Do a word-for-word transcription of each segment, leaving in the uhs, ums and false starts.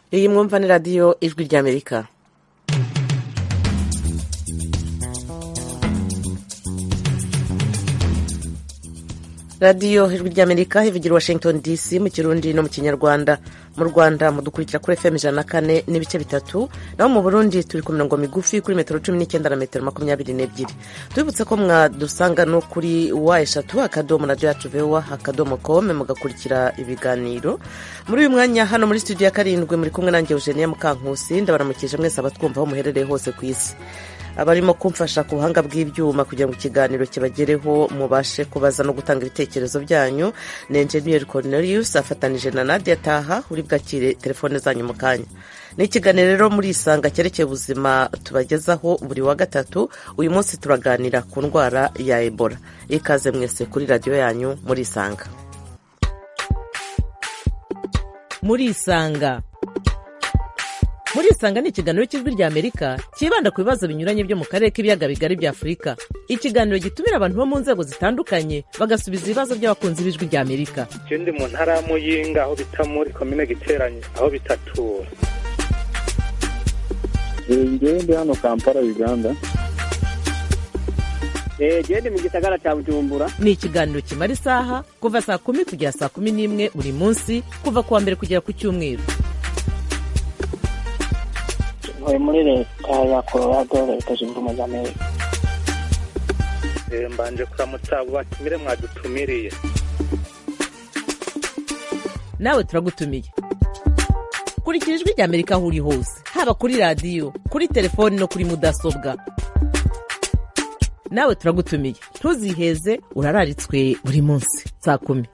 iyi mwumva ni radiyo ijwi ry'Amerika. radiyo ijwi ry'Amerika ivugira Washington D C mu Kirundi no mu Kinyarwanda. Mu Rwanda mudukurikira kuri F M ijana na kane n'ibice bitatu, naho mu Burundi turi ku mirongo migufi kuri metero cumi n'icyenda na metero makumyabiri n'ebyiri. Tubibutse ko mwadusanga no kuri wa eshatu akadomo radio yacu vewa akadomo com mugakurikira ibiganiro. Muri uyu mwanya hano muri studio ya karindwi muri kumwe nanjye Eugenia Mukankusi, ndabaramukije mwese abatwumva aho muherereye hose ku isi. Abarimo kumfasha ku buhanga bw'ibyuma kugira ngo ikiganiro kibagereho mubashe kubaza no gutanga ibitekerezo byanyu ni Engineer Cornelius afatanije na Nadia Taha uri bwakire telefone zanyu mu kanya. Ni ikiganiro rero muri Isanga cyerekeye ubuzima tubagezaho buri wa gatatu. Uyu munsi turaganira ku ndwara ya Ebola. Ikaze mwese kuri radio yanyu muri Isanga. Muri Isanga Muri Isanga ni ikiganiro cy'ijwi ry'Amerika kibanda ku bibazo binyuranye byo mu karere k'ibiyaga bigari bya Afurika. Ikiganiro gitumira abantu bo mu nzego zitandukanye bagasubiza ibibazo by'abakunzi b'ijwi ry'Amerika. Ikindi mu ntara ya Muyinga aho bita muri commune Giteranye aho bitatura. Ngiye ndi hano Kampala Uganda. Eh gende mu gisagara cya Bujumbura. Ni ikiganiro kimara isaha kuva saa kumi kugera saa kumi n'imwe buri munsi kuva kuwa mbere kugera ku cyumweru. Muri leta ya Colorado leta zunze ubumwe za Amerika. Eh mbanje kuramutsa abo batumire mwadutumiriye. Nawe turagutumiye. Kurikira ijwi ry'Amerika aho uri hose, haba kuri radio, kuri telefone no kuri mudasobwa. Nawe turagutumiye. Ntuziheze urararitswe buri munsi saa kumi.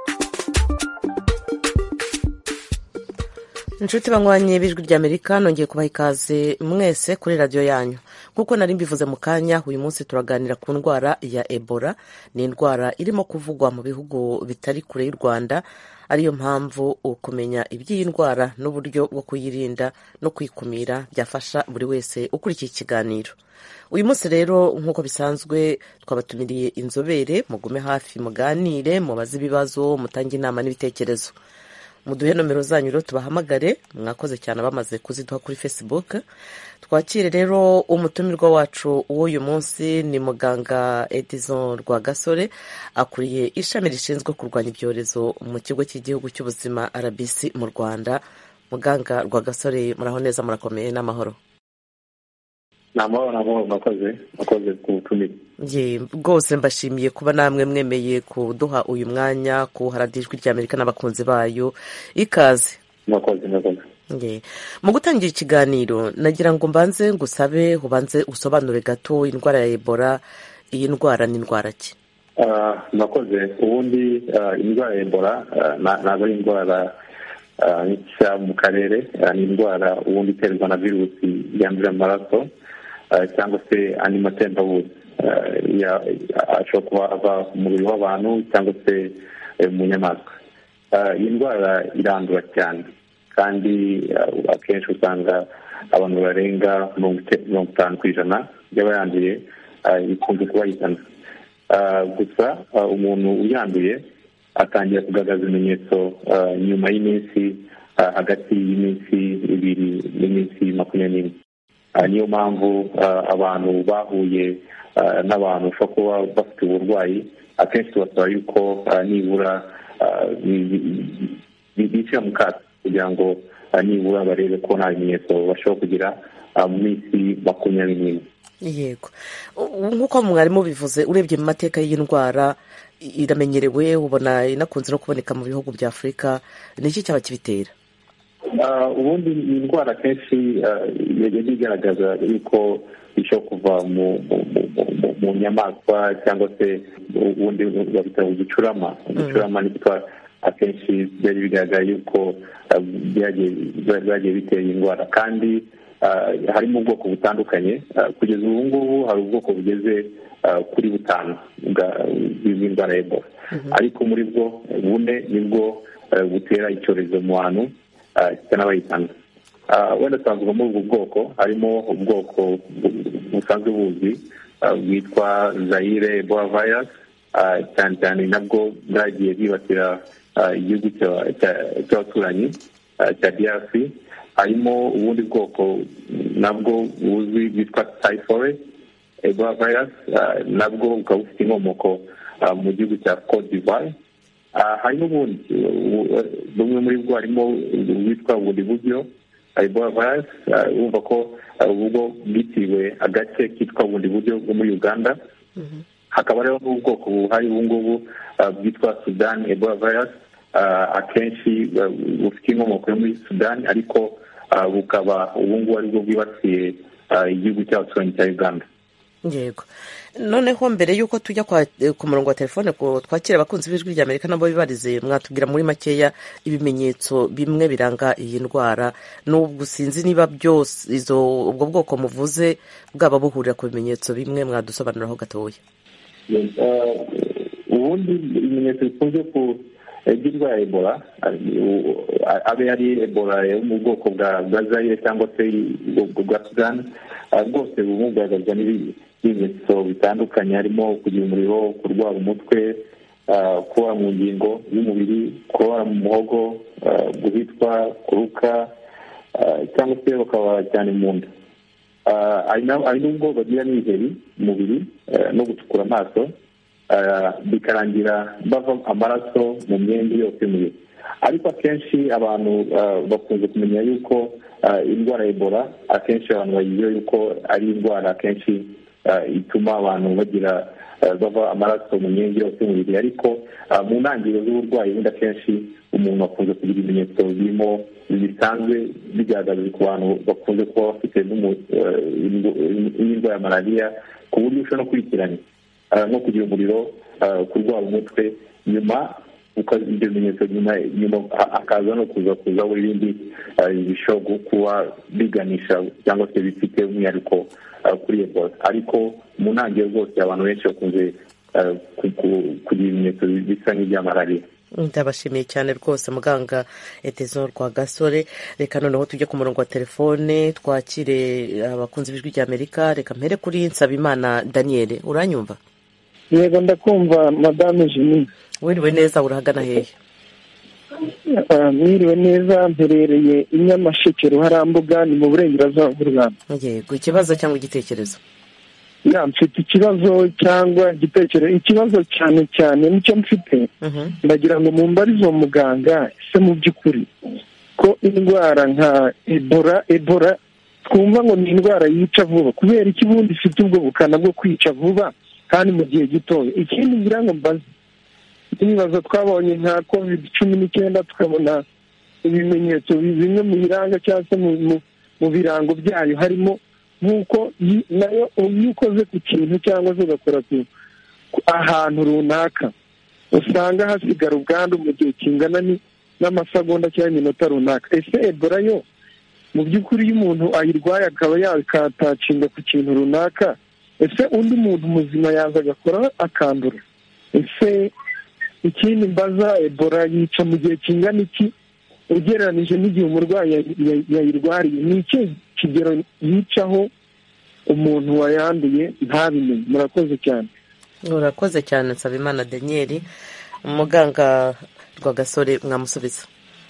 Inshuti banywanyi b'ijwi ry'Amerika nongeye kubaha ikaze mwese kuri radio yanyu. Nkuko nari mbivuze mu kanya, uyu munsi turaganira ku ndwara ya Ebola. Ni indwara irimo kuvugwa mu bihugu bitari kure y'u Rwanda, ariyo mpamvu ukumenya iby'iyi ndwara n'uburyo bwo kuyirinda no kwikumira byafasha buri wese ukurikiye ikiganiro. Uyu munsi rero nkuko bisanzwe twabatumiriye inzobere, mugume hafi muganire, mubaze ibibazo, mutange inama n'ibitekerezo. Muduhe nomero zanyu rero tubahamagare, mwakoze cyane bamaze kuziduha kuri Facebook. Twakire rero umutumirwa wacu w'uyu munsi ni muganga Edison Rwagasore, akuriye ishami rishinzwe kurwanya ibyorezo mu kigo cy'igihugu cy'ubuzima R B C mu Rwanda. Muganga Rwagasore muraho neza, murakomeye n'amahoro? Namahoro nabo nakoze nakoze kutumira. Ye rwose mbashimiye kuba namwe mwemeye kuduha uyu mwanya ku haradijwi ry'Amerika n'abakunzi bayo. Ikaze. Nakoze nakoze. Ye mu gutangira ikiganiro nagira ngo mbanze ngusabe ubanze usobanure gato indwara ya Ebola. Iyi ndwara ni indwara ki? Ah uh, nakoze ubundi uh, indwara ya Ebola uh, nazo indwara nshya uh, mu karere uh, ni indwara ubundi iterwa na virusi yandurira amaraso cyangwa se andi matembabuzi ashobora kuba ava mu mubiri w'abantu cyangwa se mu nyamaswa. Iyi ndwara irandura cyane kandi akenshi usanga abantu barenga mirongo itanu ku ijana y'abayanduye ikunze kubayihitana. Gusa umuntu uyanduye atangira kugaragaza ibimenyetso nyuma y'iminsi hagati y'iminsi ibiri n'iminsi makumyabiri n'ine. Niyo mpamvu abantu bahuye n'abantu bashobora kuba bafite uburwayi akenshi tubasaba yuko nibura bicara mu kato kugira ngo nibura barebe ko nta bimenyetso bashobora kugira mu minsi makumyabiri n'ine. Yego, nk'uko mwarimu bivuze, urebye mu mateka y'iyi ndwara iramenyerewe, ubona inakunze no kuboneka mu bihugu bya Afurika. Ni iki cyaba kibitera? Ubundi ni indwara kenshi yagiye igaragaza yuko ishobora kuva mu nyamaswa cyangwa se ubundi babita uducurama. Uducurama ni two akenshi byari bigaragara yuko byagiye bitera iyi ndwara, kandi harimo ubwoko butandukanye. Kugeza ubu ngubu hari ubwoko bugeze kuri butanu bw'indwara ya Ebola, ariko muri bwo bune nibwo butera icyorezo mu bantu cyanabayitanga. Wenda twavuga muri ubwo bwoko harimo ubwoko busanzwe buzwi bwitwa Zaire Ebola virus, cyane cyane nabwo bwagiye bwibasira igihugu cy'abaturanyi cya D R C, harimo ubundi bwoko nabwo buzwi bwitwa typhoid Ebola virus, nabwo bukaba bufite inkomoko mu gihugu cya Cote d'Ivoire. Hari n'ubundi bumwe muri bwo harimo bwitwa bundi buryo Ebola virus, wumva ko ubwo bwitiriwe agace kitwa bundi buryo bwo muri Uganda. Hakaba rero n'ubwoko buhari ubu ngubu bwitwa Sudan Ebola virus, akenshi bufite inkomoko yo muri Sudan, ariko bukaba ubu ngubu aribwo bwibasiye igihugu cy'abaturanyi cya Uganda. Yego, noneho mbere y'uko tujya ku murongo wa telefone twakira abakunzi b'ijwi rya Amerika nabo bibarize, mwatubwira muri makeya ibimenyetso bimwe biranga iyi ndwara, n'ubwo sinzi niba byose izo ubwo bwoko muvuze bwaba buhurira ku bimenyetso bimwe, mwadusobanuriraho gatoya. Ubundi ibimenyetso bikunze ku by'indwara ya Ebola abe ari Ebola yo mu bwoko bwa Zaire cyangwa se bwa Sudan, rwose bumugaragazwa n'ibimenyetso bitandukanye, harimo kugira umuriro, kurwara umutwe, kubabara mu ngingo y'umubiri, kubabara mu muhogo, guhitwa, kuruka, cyangwa se bakababara cyane mu nda. Hari n'ubwo bagira n'ibiheri mu mubiri no gutukura amaso, bikarangira bava amaraso mu myenda yose y'umubiri. Ariko akenshi abantu bakunze kumenya yuko indwara ya Ebola akenshi abantu bayizi yuko ari indwara akenshi ituma abantu bagira bava amaraso mu myenda yose y'umubiri, ariko mu ntangiriro z'uburwayi bundi akenshi umuntu akunze kugira ibimenyetso birimo bisanzwe bigaragaza ku bantu bakunze kuba bafite n'indwara ya malariya, ku buryo ushobora no kurikiranya no kugira umuriro, kurwara umutwe, nyuma ibyo bimenyetso nyuma akaza no kuza kuzaho ibindi bishobora kuba biganisha cyangwa se bifite umwihariko kuri Ebola. Ariko mu ntangiriro zose abantu benshi bakunze kugira ibimenyetso bisa n'ibya malariya. Ndabashimiye cyane rwose muganga Etezo Rwagasore. Reka noneho tujye ku murongo wa telefone twakire abakunzi b'ijwi rya Amerika. Reka mpere kuri Nsabimana Daniel, uranyumva? Yego ndakumva madame Jimmy. Wiriwe neza, urahagana hehe? Mwiriwe neza, mperereye i Nyamasheke Ruharambuga, ni mu burengerazuba bw'u Rwanda. Yego, ikibazo cyangwa igitekerezo? Ya, mfite ikibazo cyangwa igitekerezo. Ikibazo cyane cyane nicyo mfite, ndagira ngo mumbarize uwo muganga, ese mu by'ukuri ko indwara nka Ebola Ebola twumva ngo ni indwara yica vuba, kubera iki bundi ifite ubwo bukana bwo kwica vuba kandi mu gihe gitoya? Ikindi ngira ngo mbaze, ibibazo twabonye nka covid cumi n'icyenda tukabona ibimenyetso bimwe mu biranga cyangwa se mu birango byayo harimo nk'uko nayo iyo ukoze ku kintu cyangwa se ugakora ahantu runaka usanga hasigara ubwandu mu gihe kingana n'amasegonda cyangwa iminota runaka. Ese Ebola yo mu by'ukuri iyo umuntu ayirwaye akaba yakatacinga ku kintu runaka, ese undi muntu muzima yaza agakora akandura? Ese ikindi mbaza, Ebola yica mu gihe kingana iki ugereranije n'igihe umurwayi yayirwariye? Ni iki kigero yicaho umuntu wayanduye ntabimenye? Murakoze cyane. Urakoze cyane Nsabimana Daniel. Umuganga Rwagasore mwamusubiza.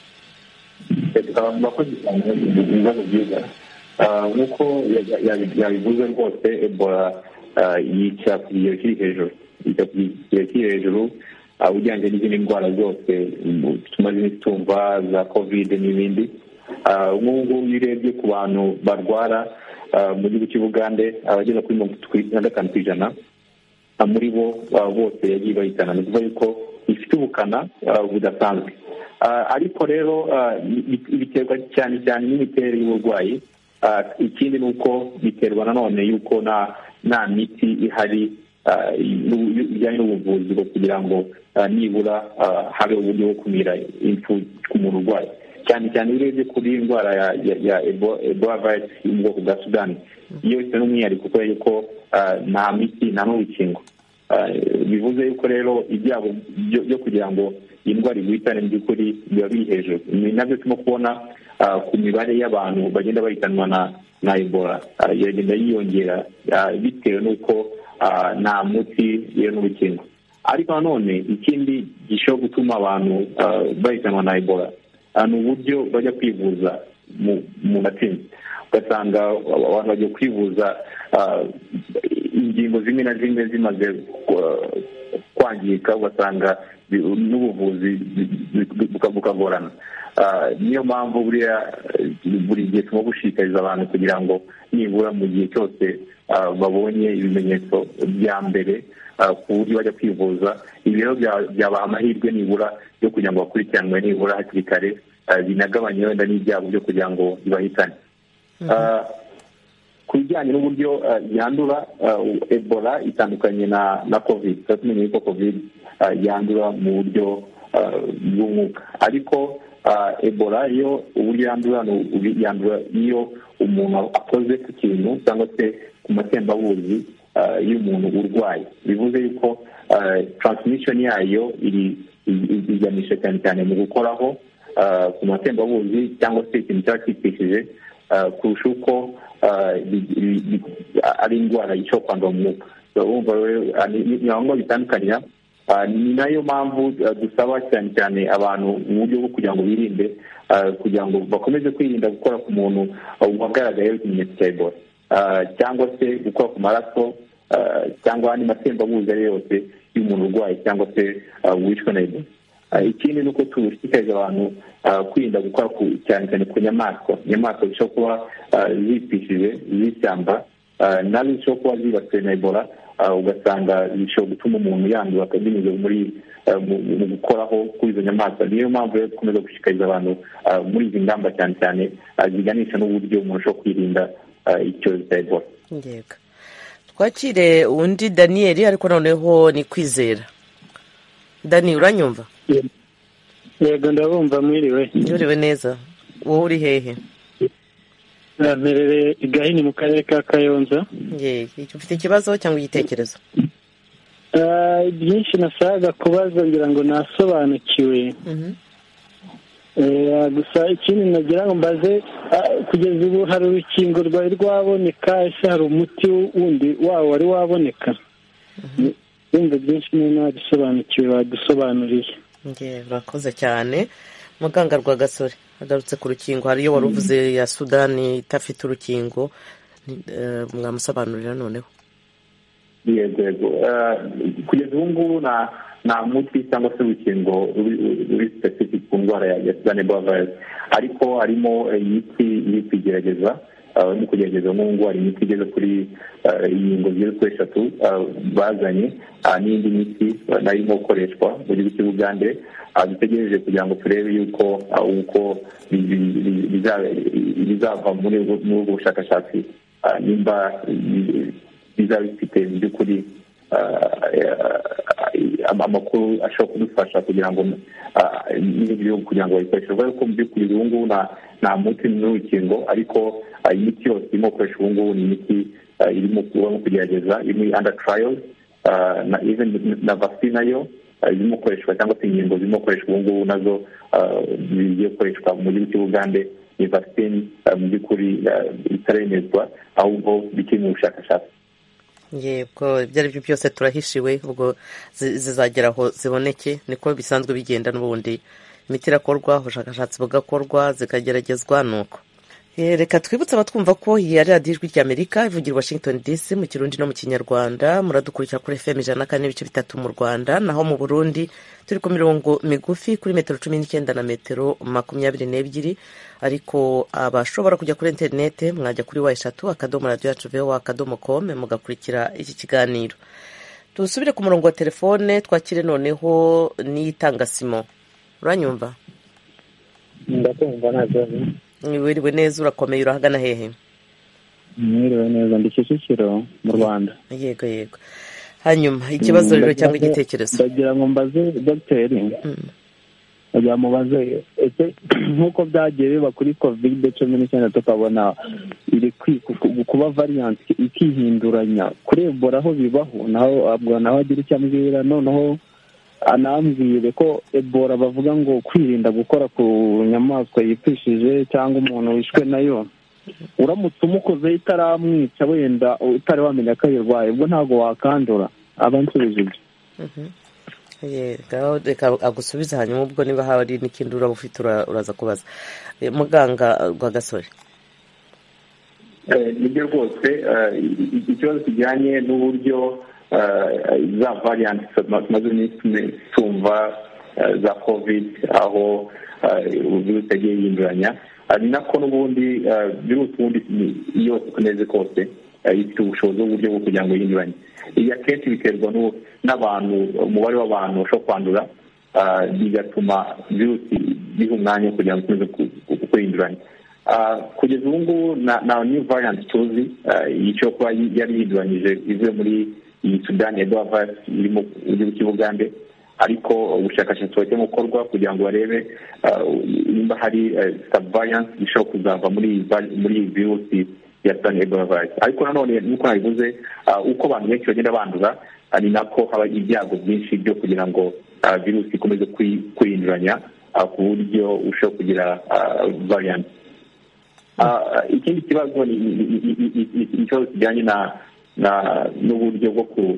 Murakoze cyane, ibibazo byiza. Nk'uko yabivuze rwose, Ebola yica ku kigero kiri hejuru, yica ku kigero kiri hejuru ujyanye n'izindi ndwara zose tumaze tumva za covid n'ibindi. Nk'ubu iyo urebye ku bantu barwara mu gihugu cy'Ubugande abageza kuri mirongo itatu na gatanu ku ijana muri bo bose yagiye bahitana. Ni ukuvuga yuko ifite ubukana budasanzwe, ariko rero biterwa cyane cyane n'imiterere y'uburwayi. Ikindi ni uko biterwa nanone yuko nta miti ihari bijyanye n'ubuvuzi bwo kugira ngo nibura habe uburyo bwo kumira impfu ku muntu urwaye, cyane cyane urebye kuri indwara ya Ebola virus yo mu bwoko bwa Sudani. Iyo ifite n'umwihariko kubera yuko nta miti nta n'urukingo, bivuze yuko rero ibyago byo kugira ngo iyi ndwara iguhitane mu by'ukuri biba biri hejuru. Ni nabyo turimo kubona ku mibare y'abantu bagenda bahitanwa na Ebola iragenda yiyongera bitewe n'uko nta muti yewe n'urukingo. Ariko nanone ikindi gishobora gutuma abantu bahitanwa na Ebola ni uburyo bajya kwivuza umuntu atsinze, ugasanga abantu bagiye kwivuza ingingo zimwe na zimwe zimaze kwangirika, ugasanga n'ubuvuzi bukagorana. Niyo mpamvu buriya buri gihe turimo gushishikariza abantu kugira ngo nibura mu gihe cyose babonye ibimenyetso bya mbere ku buryo bajya kwivuza, ibi rero byabaha amahirwe nibura yo kugira ngo bakurikiranwe nibura hakiri kare, binagabanye wenda n'ibyago byo kugira ngo bibahitane. Ku bijyanye n'uburyo yandura, Ebola itandukanye na na covid. Tumenye ko covid yandura mu buryo bw'umwuka, ariko Ebola yo uburyo yandura yandura iyo umuntu akoze ku kintu cyangwa se ku matembabuzi y'umuntu urwaye. Bivuze yuko transmission yayo iri iganisha cyane cyane mu gukoraho ku matembabuzi cyangwa se ikintu cyaba cyipfishije kurusha uko ari indwara ishobora kwandura mu mwuka. Urumva ni aho bitandukanye. Ni nayo mpamvu dusaba cyane cyane abantu mu buryo bwo kugira ngo birinde, kugira ngo bakomeze kwirinda gukora ku muntu wagaragayeho ikimenyetso cya Ebola, cyangwa se gukora ku maraso cyangwa andi matembabuzi ari yose y'umuntu urwaye cyangwa se wishwe na Ebola. Ikindi ni uko dushishikariza abantu kwirinda gukora cyane cyane ku nyamaswa inyamaswa zishobora kuba zipfishije z'ishyamba, nazo zishobora kuba zibasiwe na Ebola, ugasanga bishobora gutuma umuntu yandura binyuze muri mu gukoraho kuri izo nyamaswa. Niyo mpamvu rero dukomeza gushishikariza abantu muri izi ngamba cyane cyane ziganisha n'uburyo umuntu ashobora kwirinda icyorezo cya Ebola. Yego, twakire undi Daniel, ariko noneho ni Kwizera. Dani, uranyumva? Yego, ndabumva. Mwiriwe? Mwiriwe neza. Wowe uri hehe? Mperereye i Gahini mu karere ka Kayonza. Yego, ufite ikibazo cyangwa igitekerezo? Byinshi nasaga kubaza ngira ngo nasobanukiwe. Gusa ikindi nagira ngo mbaze, kugeza ubu hari urukingo rwari rwaboneka, ese hari umuti wundi wawo wari waboneka? Wumva byinshi niba nabisobanukiwe wadusobanuriye. Nge urakoze cyane. Muganga Rwagasore agarutse ku rukingo, hari iyo wari uvuze ya Sudani itafite urukingo, mwamusobanurira noneho? Yego yego, kugeza ubu ngubu nta muti cyangwa se urukingo ruri specific ku ndwara ya Sudani Ebola virus, ariko harimo imiti iri kugerageza mu kugerageza n'ubu ngubu hari imiti igeze kuri inkingo zigeze kuri eshatu bazanye, n'indi miti nayo irimo gukoreshwa mu gihugu cy'u Bugande. Dutegereje kugira ngo turebe yuko uko bizava muri ubwo bushakashatsi, nimba bizaba bifite mu by'ukuri amakuru ashobora kudufasha kugira ngo n'ibindi bihugu kugira ngo bayikoreshe. Kuko mu by'ukuri ubu ngubu nta muti n'urukingo, ariko imiti yose irimo gukoresha ubu ngubu ni imiti irimo kugerageza, iri under trial, na even na vaccine nayo zirimo gukoreshwa cyangwa se inkingo zirimo gukoreshwa ubu ngubu nazo zigiye gukoreshwa mu gihugu cy'u Bugande. Ni vaccine mu by'ukuri itaremezwa, ahubwo bikiri mu bushakashatsi. Yego, ibyo ari byo byose turahishiwe, ubwo zizagera aho ziboneke. Niko bisanzwe bigenda n'ubundi, imiti irakorwa, ubushakashatsi bugakorwa, zikageragezwa. Nuko reka twibutse abatwumva ko iyi ari radiyo ijwi ry'Amerika ivugira Washington D C mu Kirundi no mu Kinyarwanda. Muradukurikira kuri F M ijana na kane n'ibice bitatu mu Rwanda, naho mu Burundi turi ku mirongo migufi kuri metero cumi n'icyenda na metero makumyabiri n'ebyiri. Ariko abashobora kujya kuri interinete mwajya kuri wa eshatu akadomo radiyo yacu voa akadomo com mugakurikira iki kiganiro. Tusubire ku murongo wa telefone, twakire noneho n'itanga Simo. Uranyumva? Ndakumva neza. Wiriwe neza, urakomeye, urahagana hehe? Mwiriwe neza, ndi Kicukiro mu Rwanda. Yego yego. Hanyuma ikibazo rero cyangwa igitekerezo? Ndagira ngo mbaze dogiteri, ndagira mubaze ese nk'uko byagiye biba kuri covid cumi n'icyenda tukabona iri kuba variant ikihinduranya, kuri Ebola aho bibaho naho abwo naho agira icyo ambwira. Noneho anambwire ko Ebola bavuga ngo kwirinda gukora ku nyamaswa yipfishije cyangwa umuntu wishwe nayo, uramutse umukoze itaramwica wenda utari wamenya ko ayirwaye, ubwo ntabwo wakandura. Abansubije ibyo. reka agusubize hanyuma ubwo niba hari n'ikindi uraba ufite uraza kubaza. Muganga Rwagasore. nibyo rwose ikibazo kijyanye n'uburyo za variant tumaze iminsi tumva za covid aho virusi yagiye yinduranya, ni nako n'ubundi virusi ubundi yose uko neze kose ifite ubushobozi bw'uburyo bwo kugira ngo yinduranye. iyi akenshi biterwa n'abantu, umubare w'abantu bashobora kwandura, bigatuma virusi biha umwanya kugira ngo ikomeze kuyinduranya. kugeza ubu ngubu na new variant tuzi icyo kuba yari yinduranyije ivuye muri iyi sudani ya ebola virus iri mu gihugu cy'ubugande, ariko ubushakashatsi burimo gukorwa kugira ngo barebe nimba hari subvariant ishobora kuzava muri muri virusi ya sudani ebola virus. ariko nanone nk'uko nabivuze, uko abantu benshi bagenda bandura ni nako haba ibyago byinshi byo kugira ngo virusi ikomeze kwiyinduranya ku buryo ushobora kugira variant. ikindi kibazo ni ikibazo kijyanye na n'uburyo bwo ku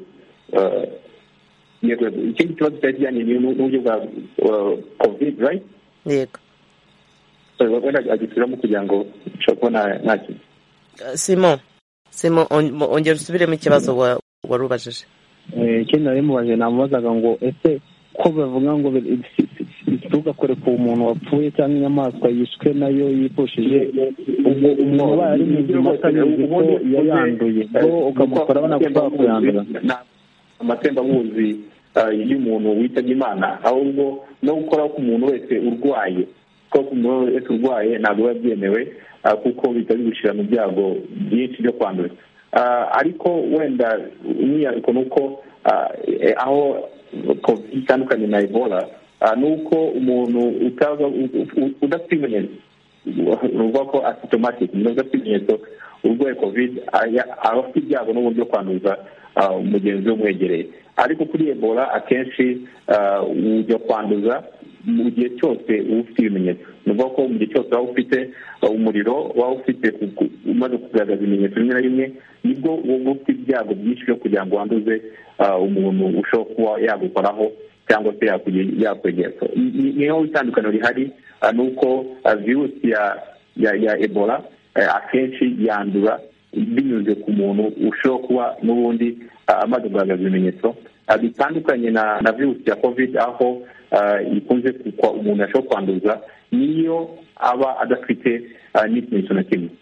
ikindi kibazo kijyanye n'uburyo bwa covid, right? Yego. wenda agisubiramo kugira ngo ushobora kubona nta kintu. Simon Simon ongera usubiremo ikibazo wari ubajije. ikindi nari mubaje namubazaga ngo ese ko bavuga ngo ntugakore ku muntu wapfuye cyangwa inyamaswa yishwe nayo yipushije, ubwo umuntu aba ari muzima atabizi ko yayanduye ngo ukamukora abona ko bakuyandura. amatembabuzi y'umuntu witabye Imana, ahubwo no gukora ku muntu wese urwaye, ko ku muntu wese urwaye ntabwo biba byemewe kuko bihita bigushyira mu byago byinshi byo kwandura. ariko wenda umwihariko ni uko aho covid itandukanye na ebola ni uko umuntu udafite ibimenyetso, uvuga ko asymptomatic, umuntu udafite ibimenyetso urwaye covid aba afite ibyago n'uburyo kwanduza umugenzi we umwegereye. ariko kuri ebola akenshi ujya kwanduza mu gihe cyose uba ufite ibimenyetso. ni ukuvuga ko mu gihe cyose waba ufite umuriro, waba ufite umaze kugaragaza ibimenyetso bimwe na bimwe, nibwo uba ufite ibyago byinshi byo kugira ngo wanduze umuntu ushobora kuba yagukoraho cyangwa se yakwegera. niho itandukaniro rihari, ni uko virusi ya ebola akenshi yandura binyuze ku muntu ushobora kuba n'ubundi amaze kugaragaza ibimenyetso, bitandukanye na virusi ya covid aho ikunze kuko umuntu ashobora kwanduza niyo aba adafite n'ikimenyetso na kimwe.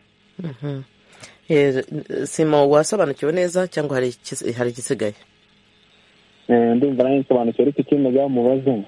Simo, wasobanukiwe neza cyangwa hari igisigaye? ndumva nawe nsobanukiwe, ariko ikindi byamubaze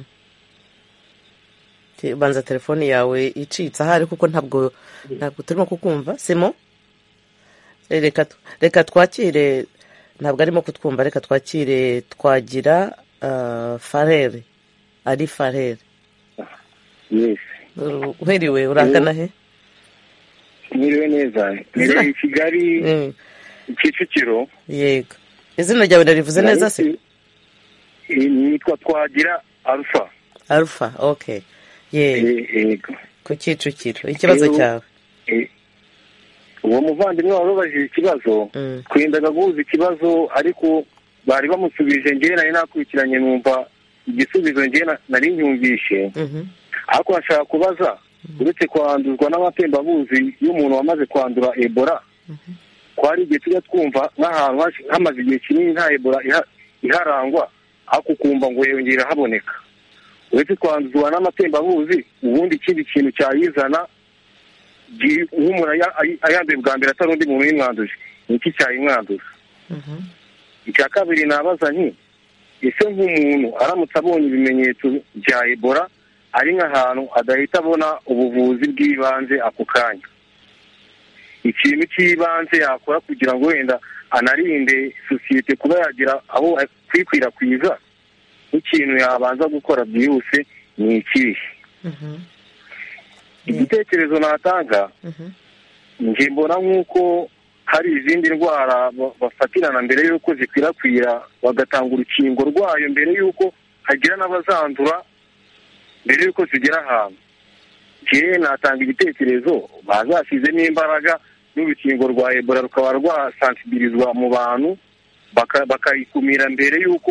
banza telefone yawe icitse ahari kuko ntabwo ntabwo turimo kukumva. Simo, reka reka twakire, ntabwo arimo kutwumva, reka twakire Twagira Farere. ari Farere. Yes. uheriwe urangana he? Mwiriwe neza. Mwiriwe i Kigali Kicukiro. Yego. izina ryawe ndarivuze neza se? Nitwa Twagira Alpha. Alpha, okay. Yego. Ku Kicukiro. Ikibazo cyawe? Uwo muvandimwe warubajije ikibazo, kwendaga guhuza ikibazo ariko bari bamusubije, ngewe nari nakurikiranye numva igisubizo ngewe nari nyumvishe. ariko bashaka kubaza, uretse kwanduzwa n'amatembabuzi y'umuntu wamaze kwandura ebola, ko hari igihe tujya twumva nk'ahantu hamaze igihe kinini nta ebola iharangwa, ariko ukumva ngo yongera haboneka. uretse kwanduzwa n'amatembabuzi, ubundi ikindi kintu cyayizana nk'umuntu ayanduye bwa mbere atari undi muntu uyimwanduje, ni iki cyayimwanduza? icya kabiri nabaza nti, ese nk'umuntu aramutse abonye ibimenyetso bya ebola ari nk'ahantu adahita abona ubuvuzi bw'ibanze ako kanya, ikintu cy'ibanze yakora kugira ngo wenda anarinde sosiyete kuba yagira aho kwikwirakwiza, nk'ikintu yabanza gukora byihuse ni ikihe? igitekerezo natanga, njye mbona nk'uko hari izindi ndwara bafatirana mbere y'uko zikwirakwira, bagatanga urukingo rwayo mbere y'uko hagira n'abazandura, mbere y'uko zigera ahantu. njye natanga igitekerezo bazashyizemo imbaraga n'urukingo rwa ebola rukaba rwasansibirizwa mu bantu, bakayikumira mbere y'uko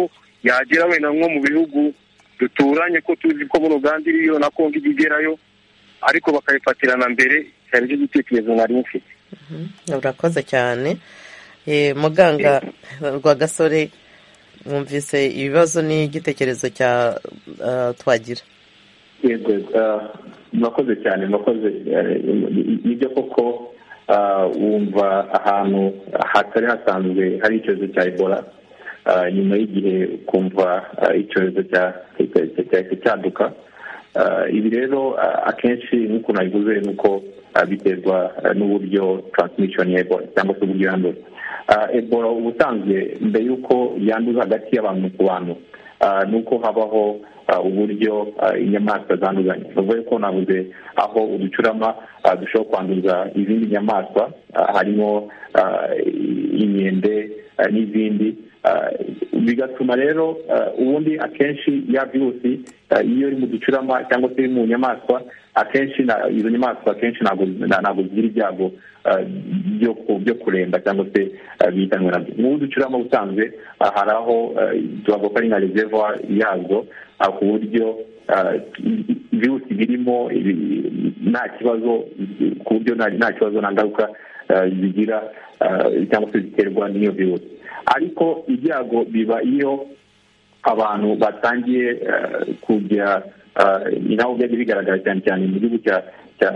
yagera wenda nko mu bihugu duturanye ko tuzi ko muri Uganda iriyo na Kongo igerayo ariko bakayifatirana mbere. Cyari cyo gitekerezo nari mfite. Urakoze cyane. Muganga Rwagasore, mwumvise ibibazo n'igitekerezo cya Twagira. Yego, murakoze cyane, murakoze. Nibyo koko wumva ahantu hatari hasanzwe hari icyorezo cya Ebola, nyuma y'igihe kumva icyorezo cyahise cyaduka. Ibi rero akenshi nk'uko nabivuze ni uko biterwa n'uburyo transmission ya Ebola cyangwa se uburyo yandura. Ebola ubusanzwe mbere y'uko yanduza hagati y'abantu ku bantu ni uko habaho uburyo inyamaswa zanduzanya. Bavuga ko navuze aho uducurama dushobora kwanduza izindi nyamaswa, harimo inkende n'izindi, bigatuma rero ubundi akenshi ya virusi iyo iri mu ducurama cyangwa se mu nyamaswa, akenshi izo nyamaswa akenshi ntabwo zigira ibyago byo kuremba cyangwa se bihitanwe nabyo. Nk'ubu ducurama ubusanzwe hari aho tuvuga ko ari nka reservoir yazo, ku buryo virusi birimo nta kibazo, ku buryo nta kibazo nta ngaruka zigira cyangwa se ziterwa n'iyo virusi. Ariko ibyago biba iyo abantu batangiye kujya, ni naho byajya bigaragara cyane cyane mu gihugu cya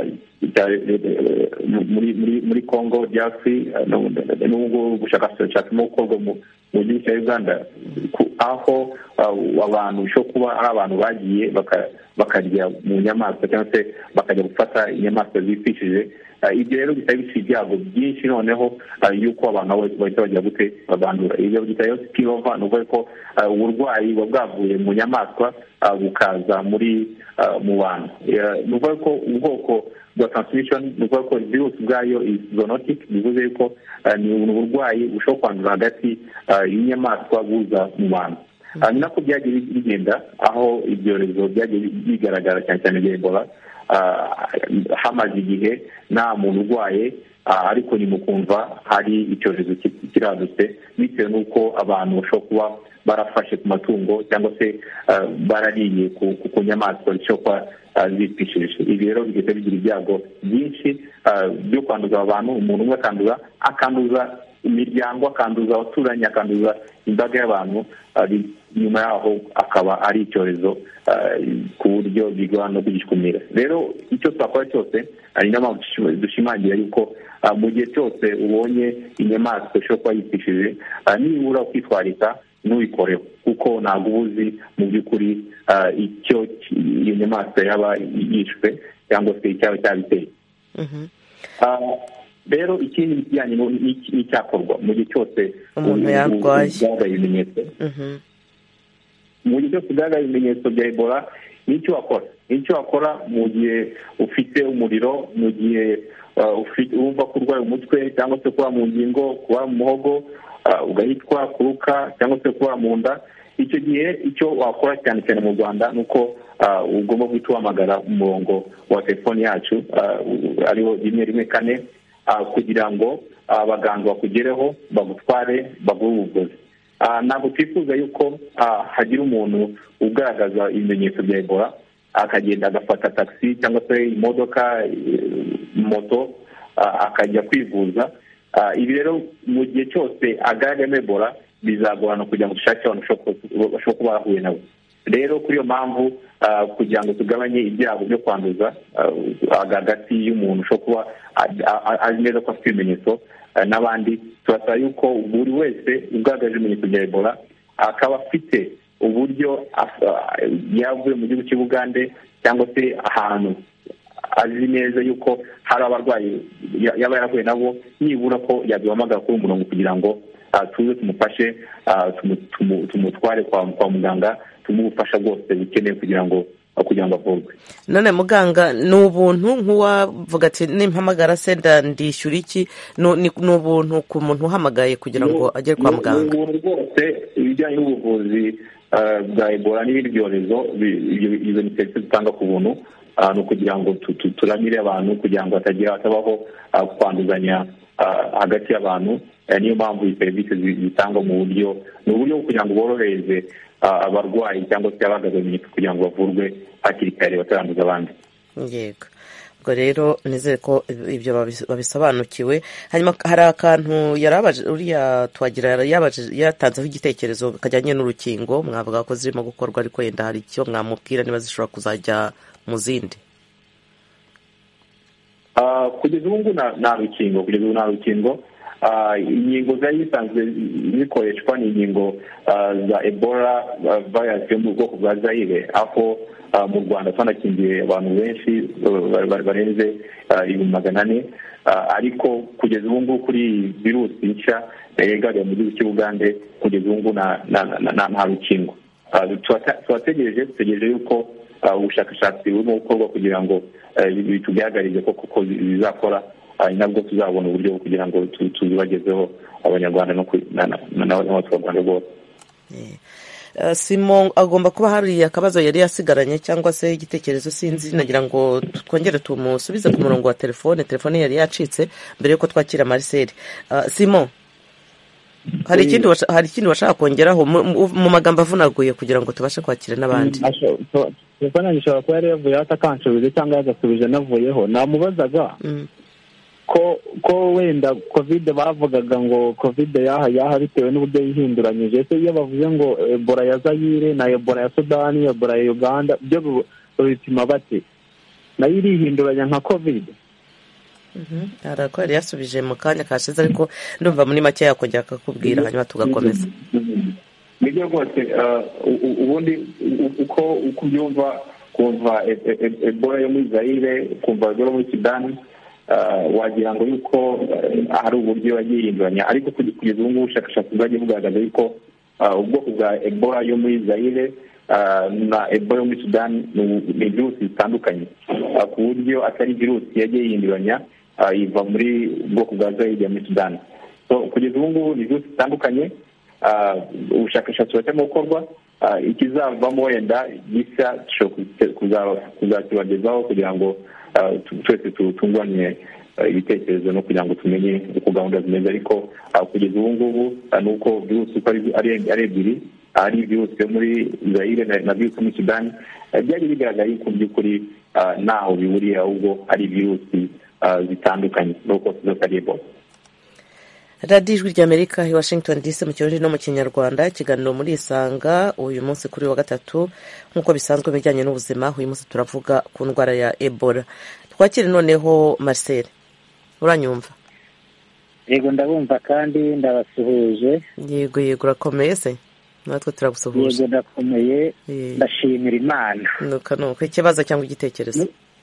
muri Congo D R C, n'ubwo ubushakashatsi burimo gukorwa mu gihugu cya Uganda, aho abantu bishobora kuba ari abantu bagiye bakarya mu nyamaswa cyangwa se bakajya gufata inyamaswa zipfishije. Ibyo rero bitari bifite ibyago byinshi noneho yuko abantu bahita bagira gute babandura. Ibyo bitayo spillover, ni ukuvuga ko uburwayi buba bwavuye mu nyamaswa bukaza muri mu bantu. Ni ukuvuga ko ubwoko bwa transmission, ni ukuvuga ko virus ubwayo is zoonotic, bivuze yuko ni uburwayi bushobora kwandura hagati y'inyamaswa buza mu bantu. Ni nako byagiye bigenda aho ibyorezo byagiye bigaragara cyane cyane bya Ebola, hamaze igihe nta muntu urwaye, ariko ni mu kumva hari icyorezo kiradutse bitewe n'uko abantu bashobora kuba barafashe ku matungo cyangwa se barariye ku nyamaswa zishobora kuba zipfishije. Ibi rero bigenda bigira ibyago byinshi byo kwanduza abantu. Umuntu umwe akanduza akanduza imiryango, akanduza abaturanyi, akanduza imbaga y'abantu, nyuma yaho akaba ari icyorezo ku buryo bigorana no kugikumira. Rero icyo twakora cyose, ari n'ampamvu dushimangira yuko mu gihe cyose ubonye inyamaswa ishobora kuba yipfishije, nibura kwitwarika ntuyikoreho, kuko ntabwo uba uzi mu by'ukuri icyo iyo nyamaswa yaba yishwe cyangwa se icyaba cyabiteye. Rero ikindi kijyanye n'icyakorwa mu gihe cyose umuntu yarwaye ibimenyetso, mu gihe cyose ugaragaye ibimenyetso bya Ebola, n'icyo wakora n'icyo wakora mu gihe ufite umuriro, mu gihe wumva ko urwaye umutwe cyangwa se kuba mu ngingo, kuba mu muhogo, ugahitwa, kuruka cyangwa se kuba mu nda. Icyo gihe icyo wakora cyane cyane mu Rwanda ni uko ugomba guhita uhamagara umurongo wa telefoni yacu ariwo rimwe rimwe kane, kugira ngo abaganga bakugereho bagutware baguhe ubuvuzi. Ntabwo twifuza yuko hagira umuntu ugaragaza ibimenyetso bya Ebola akagenda agafata taxi cyangwa se imodoka, moto, akajya kwivuza. Ibi rero mu gihe cyose agaragayemo Ebola bizagorana kugira ngo dushake abantu bashobora kuba barahuye nabo. Rero kuri iyo mpamvu, kugira ngo tugabanye ibyago byo kwanduza hagati y'umuntu ushobora kuba azi neza ko afite ibimenyetso n'abandi, turasaba yuko buri wese ugaragaje ibimenyetso bya Ebola akaba afite uburyo yavuye mu gihugu cy'Ubugande cyangwa se ahantu azi neza yuko hari abarwayi yaba yarahuye nabo, nibura ko yaduhamagara kuri umurongo kugira ngo tuze tumufashe, tumutware kwa muganga, tumufasha bwose bukeneye kugira ngo kugira ngo avurwe. None muganga, ni ubuntu nk'uwavuga ati nimpamagara se ndishyura iki? Ni ubuntu ku muntu uhamagaye kugira ngo agere kwa muganga? Ni ubuntu rwose. Ibijyanye n'ubuvuzi bwa Ebola n'ibindi byorezo, izo ni serivisi dutanga ku buntu, ni ukugira ngo turamire abantu kugira ngo hatagira hatabaho kwanduzanya hagati y'abantu. Niyo mpamvu iyi serivisi zitangwa mu buryo ni uburyo kugira ngo borohereze abarwayi cyangwa se abagaze ibimenyetso kugira ngo bavurwe hakiri kare bataranduza abandi. Yego, ubwo rero nizere ko ibyo babisobanukiwe. Hanyuma hari akantu yarabaje uriya Twagira yabaje yatanzeho igitekerezo kajyanye n'urukingo, mwavuga ko zirimo gukorwa ariko yenda hari icyo mwamubwira niba zishobora kuzajya mu zindi. Kugeza ubu ngubu nta rukingo kugeza ubu nta rukingo inkingo zari zisanzwe zikoreshwa ni inkingo za Ebola virus yo mu bwoko bwa Zaire, aho mu Rwanda twanakingiye abantu benshi barenze ibihumbi magana ane, ariko kugeza ubu ngubu kuri virusi nshya yegaragaye mu gihugu cy'Ubugande kugeza ubu ngubu nta rukingo. Turategereje dutegereje yuko ubushakashatsi burimo gukorwa kugira ngo bitugaragarize ko kuko bizakora, nabwo tuzabona uburyo kugira ngo tuzibagezeho abanyarwanda n'abatwarwanda bose. Simon agomba kuba hari akabazo yari yasigaranye cyangwa se igitekerezo sinzi, nagira ngo twongere tumusubize ku murongo wa telefone telefone yari yacitse mbere yuko twakira Marcel. Simon, hari ikindi hari ikindi washaka kongeraho mu magambo avunaguye kugira ngo tubashe kwakira n'abandi? telefone nishobora kuba yari yavuye atakanshubije cyangwa yagasubije navuyeho. Namubazaga ko ko wenda covid bavugaga ngo covid yaha yaha bitewe n'uburyo yihinduranyije, se iyo bavuze ngo Ebola ya Zaire na Ebola ya Sudani, Ebola ya Uganda, byo bitima bate nayo irihinduranya nka covid? Mhm, arako yari yasubije mu kanya kashize, ariko ndumva muri make yakongera akakubwira hanyuma tugakomeza. Nibyo rwose, ubundi uko uko byumva kumva Ebola yo muri Zaire, kumva Ebola muri Sudani, wagira ngo yuko hari uburyo bagihinduranya, ariko kugeza ubu ngubu ubushakashatsi bwagiye bugaragaza yuko ubwoko bwa Ebola yo muri Zaire na Ebola yo muri Sudani ni virusi zitandukanye, ku buryo atari virusi yagiye yihinduranya iva muri ubwoko bwa Zaire muri Sudani. Kugeza ubu ngubu ni virusi zitandukanye, ubushakashatsi burimo gukorwa, ikizavamo wenda gishya kuzakibagezaho kugira ngo twese tutunganye ibitekerezo no kugira ngo tumenye uko gahunda zimeze. Ariko kugeza ubu ngubu ni uko virusi uko ari ebyiri, ari virusi yo muri Zaire na virusi yo muri Sudani, byari bigaragaye ko by'ukuri ntaho bihuriye, ahubwo ari virusi zitandukanye nuko zose ari Ebola. radiyo ijwi ry'Amerika i Washington D C mu kirundi no mu kinyarwanda, ikiganiro muri Isanga uyu munsi kuri wa gatatu nk'uko bisanzwe bijyanye n'ubuzima. Uyu munsi turavuga ku ndwara ya Ebola. Twakire noneho Marcel, uranyumva? Yego ndabumva kandi ndabasuhuje. Yego yego, urakomeye se? Natwe turagusuhuje. Yego ndakomeye, ndashimira Imana. Nuko nuko, ikibazo cyangwa igitekerezo?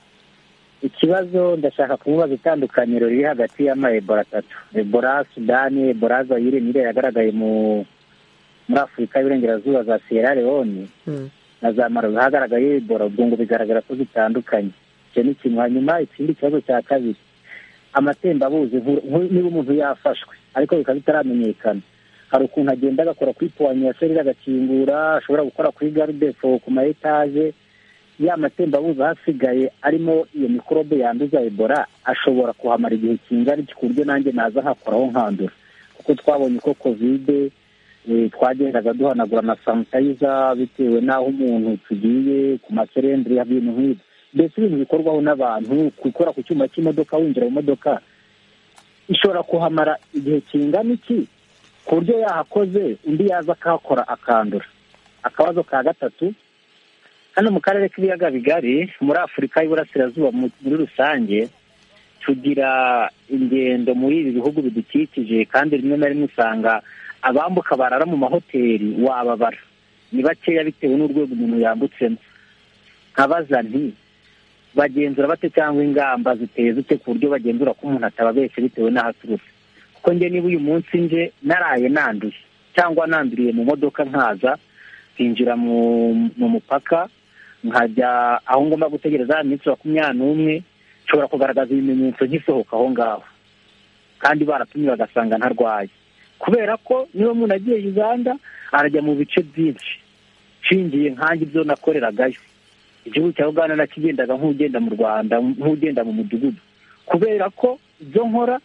Ikibazo ndashaka kumubaza itandukaniro riri hagati y'ama Ebola atatu, Ebola Sudani, Ebola Zaire nire yagaragaye mu muri Afurika y'Iburengerazuba za Sierra Leone na za Malawi, hagaragaye Ebola, ubwo ngo bigaragara ko bitandukanye. Icyo ni kimwe. Hanyuma ikindi kibazo cya kabiri, amatembabuzi niba umuntu yafashwe ariko bikaba bitaramenyekana, hari ukuntu agenda agakora kuri puwanya ya serire agakingura, ashobora gukora kuri garde-fou ku ma etage, ya matembabuzi hasigaye arimo iyo mikorobe yanduza Ebola ashobora kuhamara igihe kingana iki ku buryo nanjye naza hakoraho nkandura, kuko twabonye ko covid twagendaga duhanagura na sanitizer bitewe n'aho umuntu tugiye ku maserendri y'ibintu nk'ibyo. Mbese ibintu bikorwaho n'abantu, gukora ku cyuma cy'imodoka winjira mu modoka, ishobora kuhamara igihe kingana iki ku buryo yahakoze undi yaza akahakora akandura. Akabazo ka gatatu, hano mu karere k'ibiyaga bigari muri Afurika y'Iburasirazuba muri rusange tugira ingendo muri ibi bihugu bidukikije, kandi rimwe na rimwe usanga abambuka barara mu mahoteli wababara ni bakeya bitewe n'urwego umuntu yambutsemo. Nkabaza nti bagenzura bate cyangwa ingamba ziteye zite ku buryo bagenzura ko umuntu atababeshye bitewe n'aho aturutse? Kuko njye niba uyu munsi nje naraye nanduye cyangwa nanduriye mu modoka nkaza kwinjira mu mupaka nkajya aho ngomba gutegereza iminsi makumyabiri n'umwe, nshobora kugaragaza ibimenyetso nk'isohoka aho ngaho kandi baratumye bagasanga ntarwaye, kubera ko niba umuntu agiye Uganda arajya mu bice byinshi nshingiye nkanjye ibyo nakoreragayo. Igihugu cya Uganda nakigendaga nk'ugenda mu Rwanda, nk'ugenda mu mudugudu, kubera ko ibyo nkora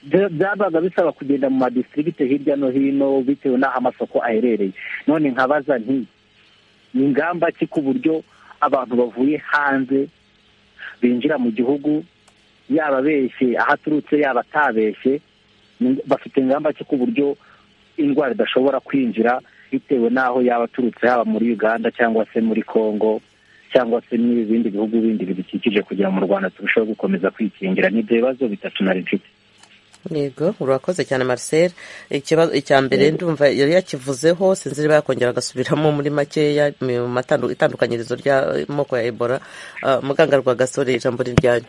byabaga bisaba kugenda mu madistribute hirya no hino bitewe n'aho amasoko aherereye. None nkabaza nti ni ingamba ki ku buryo abantu bavuye hanze binjira mu gihugu, yaba beshe aho aturutse yaba atabeshe, bafite ingamba ki ku buryo indwara idashobora kwinjira bitewe n'aho yaba aturutse, haba muri Uganda cyangwa se muri Congo cyangwa se n'ibindi bihugu bindi bidukikije, kugira mu Rwanda turusheho gukomeza kwikingira? N'ibyo bibazo bitatu nari mfite. Yego, urakoze cyane Marcel. Ikibazo icya mbere ndumva yari yakivuzeho, sinzi niba yakongera agasubiramo muri makeya mu matandu itandukanyirizo ry'amoko ya Ebola. Uh, muganga Rwagasore, ijambo ryanyu.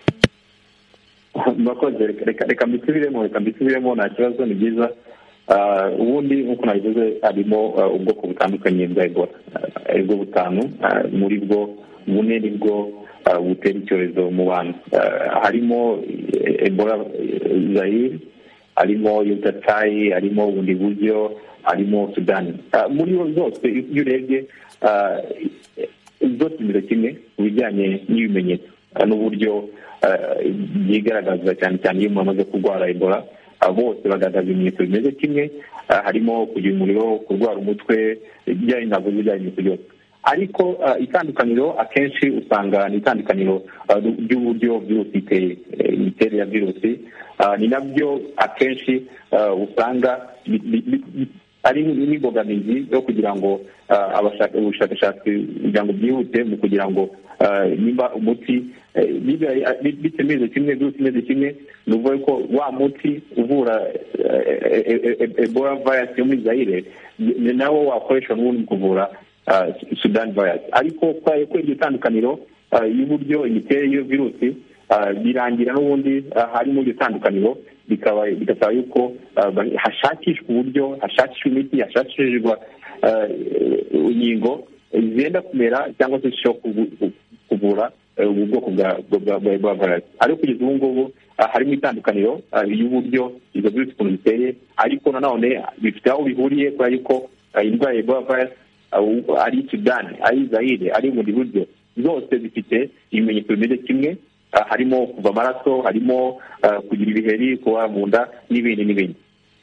Mbakoze, reka reka mbisubiremo reka mbisubiremo nta kibazo, ni byiza. Ubundi nk'uko nabivuze harimo ubwoko butandukanye bwa Ebola, aribwo butanu, muri bwo bune nibwo butera icyorezo mu bantu. Harimo Ebola Zaire, harimo Yutatai, harimo bundi buryo, harimo Sudani. Muri zose iyo urebye zose zimeze kimwe ku bijyanye n'ibimenyetso n'uburyo byigaragaza, cyane cyane iyo umuntu amaze kurwara Ebola. Bose bagaragaza ibimenyetso bimeze kimwe, harimo kugira umuriro, kurwara umutwe, ibijyanye ntabwo bijyanye byose. Ariko itandukaniro akenshi usanga ni itandukaniro ry'uburyo virusi iteye, imiterere ya virusi. Ni nabyo akenshi usanga ari n'imbogamizi yo kugira ngo ubushakashatsi kugira ngo byihute mu kugira ngo nimba umuti bitemeze kimwe, virusi imeze kimwe, ni ukuvuga ko wa muti uvura Ebola virus yo muri Zaire nawo wakoresha n'ubundi mu kuvura Sudan virus. Ariko kwa iryo tandukaniro y'uburyo imiterere y'iyo virusi birangira n'ubundi harimo iryo tandukaniro, bikaba bigasaba yuko hashakishwa uburyo, hashakishwa imiti, hashakishwa inkingo zenda kumera cyangwa se zishobora kuvura ubu bwoko bwa Ebola virus. Ariko kugeza ubu ngubu harimo itandukaniro y'uburyo izo virusi ukuntu ziteye, ariko nanone bifite aho bihuriye kubera yuko indwara ya Ebola virus ari Sudani, ari Zaire, ari bundi buryo, zose zifite ibimenyetso bimeze kimwe. Harimo kuva amaraso, harimo kugira ibiheri, kuba mu nda n'ibindi n'ibindi.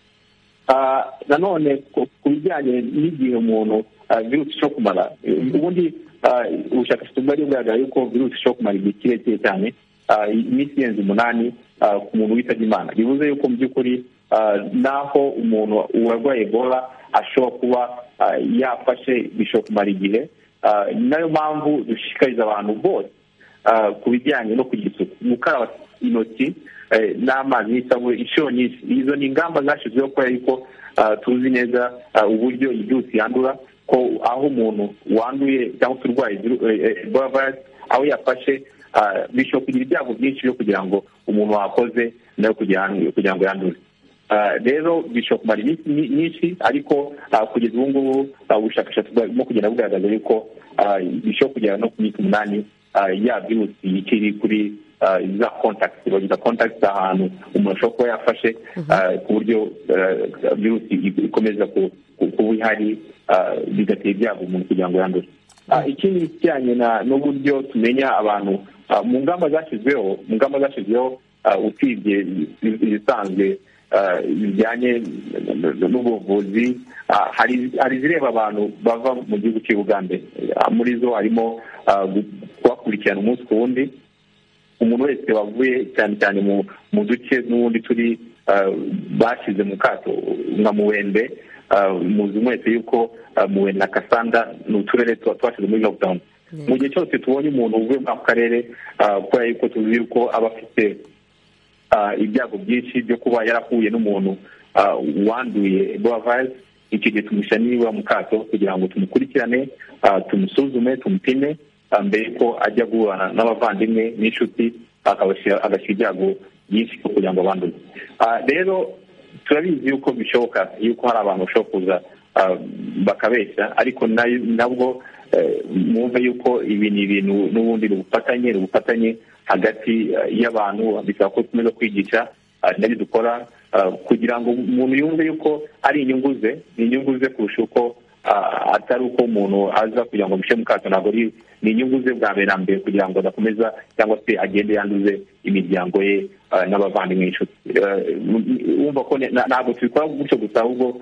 Nanone ku bijyanye n'igihe umuntu virusi ishobora kumara, ubundi ubushakashatsi bwari bugaragara yuko virusi ishobora kumara igihe kirekire cyane, iminsi irenze umunani ku muntu witabye Imana. Bivuze yuko mu by'ukuri naho umuntu warwaye Ebola ashobora kuba yafashe, bishobora kumara igihe. Ni nayo mpamvu dushishikariza abantu bose ku bijyanye no kugira isuku, gukaraba intoki n'amazi n'isabune inshuro nyinshi. Izo ni ingamba zashyizweho kubera yuko tuzi neza uburyo iyi virusi yandura, ko aho umuntu wanduye cyangwa se urwaye Ebola virus aho yafashe bishobora kugira ibyago byinshi byo kugira ngo umuntu wakoze nawe kugira ngo yandure. Rero bishobora kumara iminsi myinshi, ariko kugeza ubu ngubu ubushakashatsi burimo kugenda bugaragaza yuko bishobora kugera no ku minsi umunani ya virusi ikiri kuri za contact, bagize contact ahantu umuntu ashobora kuba yafashe, ku buryo virusi ikomeza kuba ihari, bigatera ibyago umuntu kugira ngo yandure. Ikindi kijyanye n'uburyo tumenya abantu mu ngamba zashyizweho, mu ngamba zashyizweho usibye ibisanzwe bijyanye n'ubuvuzi, hari izireba abantu bava mu gihugu cy'u Bugande. Muri zo harimo kubakurikirana umunsi ku wundi, umuntu wese wavuye cyane cyane mu duce n'ubundi turi bashyize mu kato nka Muwende. Muzi mwese yuko Muwende na Kasanda ni uturere twashyize muri lockdown. Mu gihe cyose tubonye umuntu uvuye muri ako karere, kubera yuko tuzi yuko aba afite ibyago byinshi byo kuba yarahuye n'umuntu wanduye Ebola virus, icyo gihe tumushyira niba mu kato kugira ngo tumukurikirane, tumusuzume, tumupime mbere ko ajya guhura n'abavandimwe n'inshuti, agashyira ibyago byinshi kugira ngo abandure. Rero turabizi yuko bishoboka yuko hari abantu bashobora kuza bakabeshya, ariko nabwo mwumve yuko ibi ni ibintu n'ubundi ubufatanye ubufatanye hagati y'abantu. Bisaba ko tukomeza kwigisha nabyo dukora kugira ngo umuntu yumve yuko ari inyungu ze, ni inyungu ze kurusha uko atari uko umuntu aza kugira ngo mushyire mu kato, ntabwo ni inyungu ze bwa mbere na mbere kugira ngo adakomeza cyangwa se agende yanduze imiryango ye n'abavandimwe n'inshuti. Wumva ko ntabwo tubikora gutyo gusa, ahubwo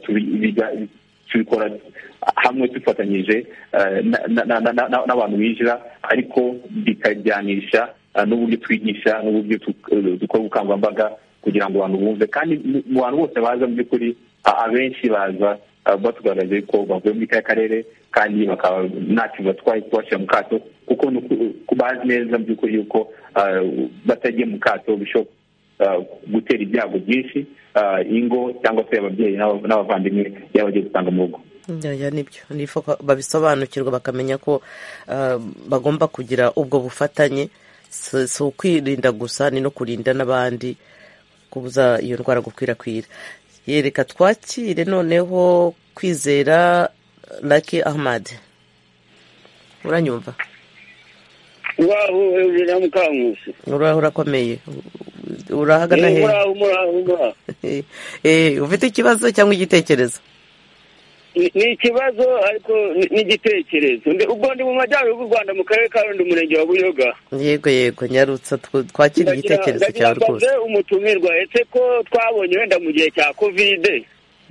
tubikora hamwe dufatanyije n'abantu binjira, ariko bikajyanisha n'uburyo twigisha n'uburyo dukora ubukangurambaga kugira ngo abantu bumve. kandi mu bantu bose baza mu by'ukuri abenshi baza batugaragaje ko bavuye muri kaya karere kandi bakaba ntacyo batwaye kubashyira mu kato, kuko bazi neza mu by'ukuri yuko batagiye mu kato bishobora gutera ibyago byinshi ingo cyangwa se ababyeyi n'abavandimwe yaba bagiye gusanga mu rugo. nibyo nifo babisobanukirwa bakamenya ko bagomba kugira ubwo bufatanye, si ukwirinda gusa, ni no kurinda n'abandi kubuza iyo ndwara gukwirakwira. yereka twakire noneho Kwizera Lucky Ahmad. uranyumva? uraho hejuru Mukankusi? uraho urakomeye? urahagana he? uraho muraho muraho. eh ufite ikibazo cyangwa igitekerezo? ni ikibazo ariko n'igitekerezo. ubwo ndi mu majyaruguru y'u Rwanda mu karere ka Rulindo umurenge wa Buyoga. yego yego nyarutsa twakira igitekerezo cyawe rwose. umutumirwa ese ko twabonye wenda mu gihe cya kovide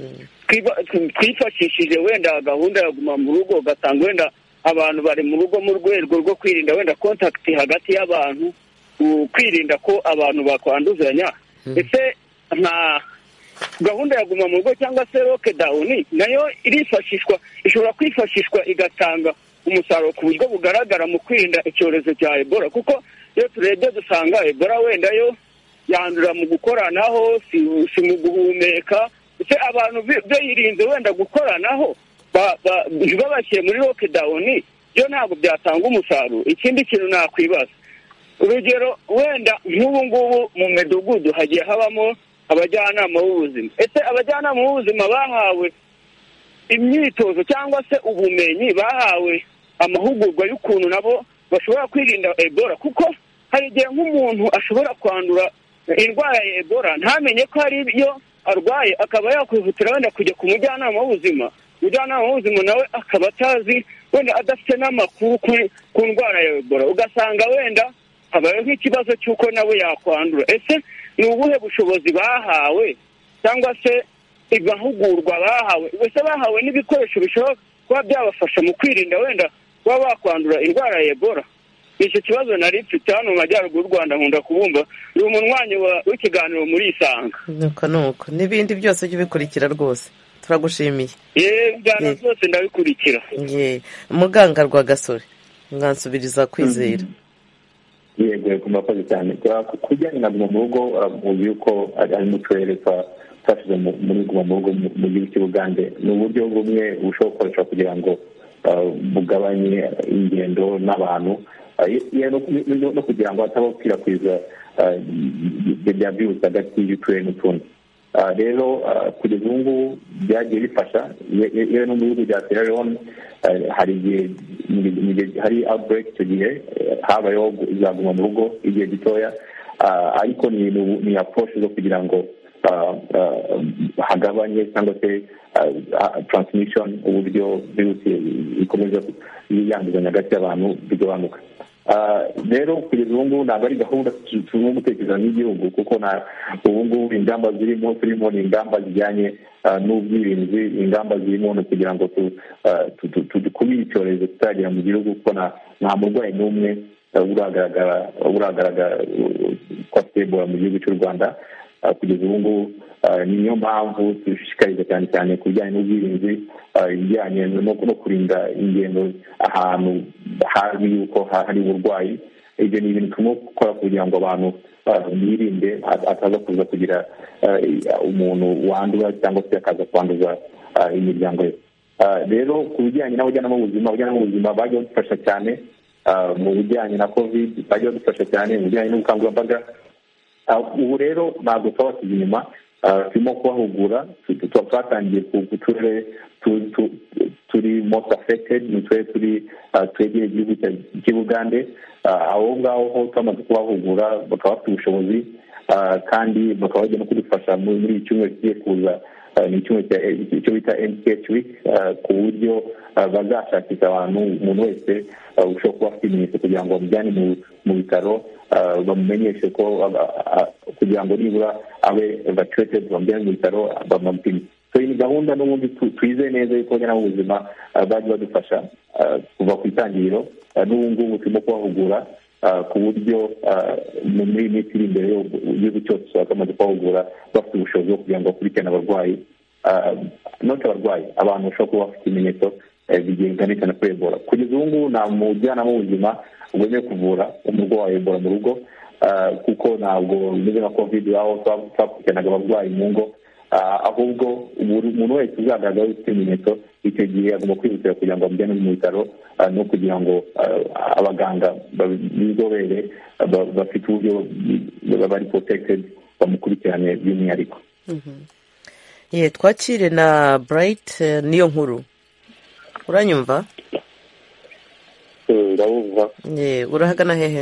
twifashishije wenda gahunda ya guma mu rugo, ugasanga wenda abantu bari mu rugo mu rwego rwo kwirinda wenda kontakiti hagati y'abantu, kwirinda ko abantu bakwanduzanya. ese nta gahunda ya guma mu rugo cyangwa se lockdown nayo irifashishwa, ishobora kwifashishwa igatanga umusaruro ku buryo bugaragara mu kwirinda icyorezo cya Ebola? kuko iyo turebye dusanga Ebola wenda yo yandura mu gukoranaho, si mu guhumeka. ese abantu birinze wenda gukoranaho ntibabashyire muri lockdown, byo ntabwo byatanga umusaruro. ikindi kintu nakwibaza, urugero wenda nk'ubu ngubu mu midugudu hagiye habamo abajyanama b'ubuzima. ese abajyanama b'ubuzima bahawe imyitozo cyangwa se ubumenyi, bahawe amahugurwa y'ukuntu nabo bashobora kwirinda Ebola? kuko hari igihe nk'umuntu ashobora kwandura indwara ya Ebola ntamenye ko hari iyo arwaye, akaba yakwihutira wenda kujya ku mujyanama w'ubuzima. umujyanama w'ubuzima nawe akaba atazi, wenda adafite n'amakuru ku ndwara ya Ebola, ugasanga wenda habayeho nk'ikibazo cy'uko nawe yakwandura. ese ni ubuhe bushobozi bahawe cyangwa se amahugurwa bahawe? ese bahawe n'ibikoresho bishobora kuba byabafasha mu kwirinda wenda kuba bakwandura indwara ya Ebola? icyo kibazo nari mfite hano mu majyaruguru y'u Rwanda, nkunda kubumva. ni umunywanyi w'ikiganiro muri Isanga. nuko nuko n'ibindi byose ujye ubikurikira rwose, turagushimiye. yeee ibijyana byose ndabikurikira. yeee Muganga Rwagasore mwansubiriza Kwizera. yego yego murakoze cyane. ku bijyanye na guma mu rugo, muzi yuko ari mu turere twashyize muri guma mu rugo mu gihugu cy'u Bugande. ni uburyo bumwe bushobora gukoreshwa kugira ngo bugabanye ingendo n'abantu, no kugira ngo hataba gukwirakwiza bya virusi hagati y'uturere n'utundi. rero kugeza ubu ngubu byagiye bifasha. yewe no mu bihugu bya Sierra Leone hari igihe hari outbreak, icyo gihe habayeho izaguma mu rugo igihe gitoya, ariko ni approach zo kugira ngo hagabanye cyangwa se transmission, uburyo virusi ikomeza yanduzanya hagati y'abantu bigabanuka. rero kugeza ubu ngubu ntabwo ari gahunda turimo gutekereza n'igihugu, kuko ubu ngubu ingamba zirimo turimo ni ingamba zijyanye n'ubwirinzi. ingamba zirimo no kugira ngo dukumire icyorezo kitagera mu gihugu, kuko nta murwayi n'umwe uragaragara uragaragara ko afite Ebola mu gihugu cy'u Rwanda kugeza ubu ngubu. niyo mpamvu dushishikariza cyane cyane ku bijyanye n'ubwirinzi, ibijyanye no kurinda ingendo ahantu hazwi yuko hari uburwayi. ibyo ni ibintu turimo gukora kugira ngo abantu birinde ataza kuza kugira umuntu wandura cyangwa se akaza kwanduza imiryango ye. rero ku bijyanye n'abajyanama b'ubuzima, abajyanama b'ubuzima bagiye badufasha cyane mu bijyanye na covid, bagiye badufasha cyane mu bijyanye n'ubukangurambaga. ubu rero ntabwo twabasize inyuma, turimo kubahugura. twatangiye ku turere turi most affected, ni turere turi twegereye igihugu cy'i Bugande. aho ngaho ho twamaze kubahugura, bakaba bafite ubushobozi kandi bakaba bagiye no kudufasha muri iki cyumweru kigiye kuza ni icyo bita M C H week ku buryo bazashakisha abantu umuntu wese ushobora kuba afite ibimenyetso kugira ngo bamujyane mu bitaro bamumenyeshe ko kugira ngo nibura abe evacuated bamujyane mu bitaro bamupime. So iyi gahunda n'ubundi twize neza yuko njyana ubuzima bajya badufasha kuva ku itangiriro n'ubu ngubu turimo kubahugura ku buryo muri iyi minsi iri imbere y'igihugu cyose bamaze kubahugura bafite ubushobozi bwo kugira ngo bakurikirane abarwayi noti abarwayi abantu bashobora kuba bafite ibimenyetso bigendanye na Ebola. Kugeza ubu ngubu nta mujyanama w'ubuzima wemewe kuvura umurwayi wa Ebola mu rugo kuko ntabwo bimeze nka covid aho twakurikiranaga abarwayi mu ngo, ahubwo umuntu wese uzagaragara ufite ibimenyetso icyo gihe agomba kwihutira kugira ngo bamujyane mu bitaro no kugira ngo abaganga b'inzobere bafite uburyo bari protected bamukurikirane by'umwihariko. Ye twakire na Bright niyo nkuru. Uranyumva? Ndabumva. Ye urahagana hehe?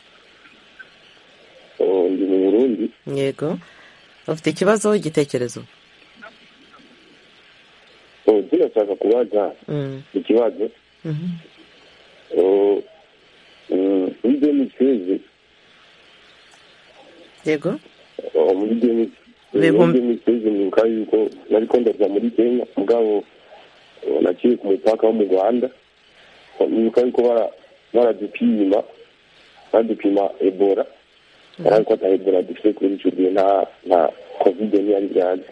Oh, ndi mu Burundi. Yego. Ufite ikibazo igitekerezo? Oh, ndashaka kubaza ikibazo. Mhm. Oh, muri demiseze. Yego. Oh, muri demiseze ni kandi yuko nari kondaza muri Kenya mugabo naciye ku mupaka wo mu Rwanda. Ni kandi ko bara baradupima baradupima Ebola. Ariko ata Ebola dufite kuri icyo gihe nta nta covid yari yaje.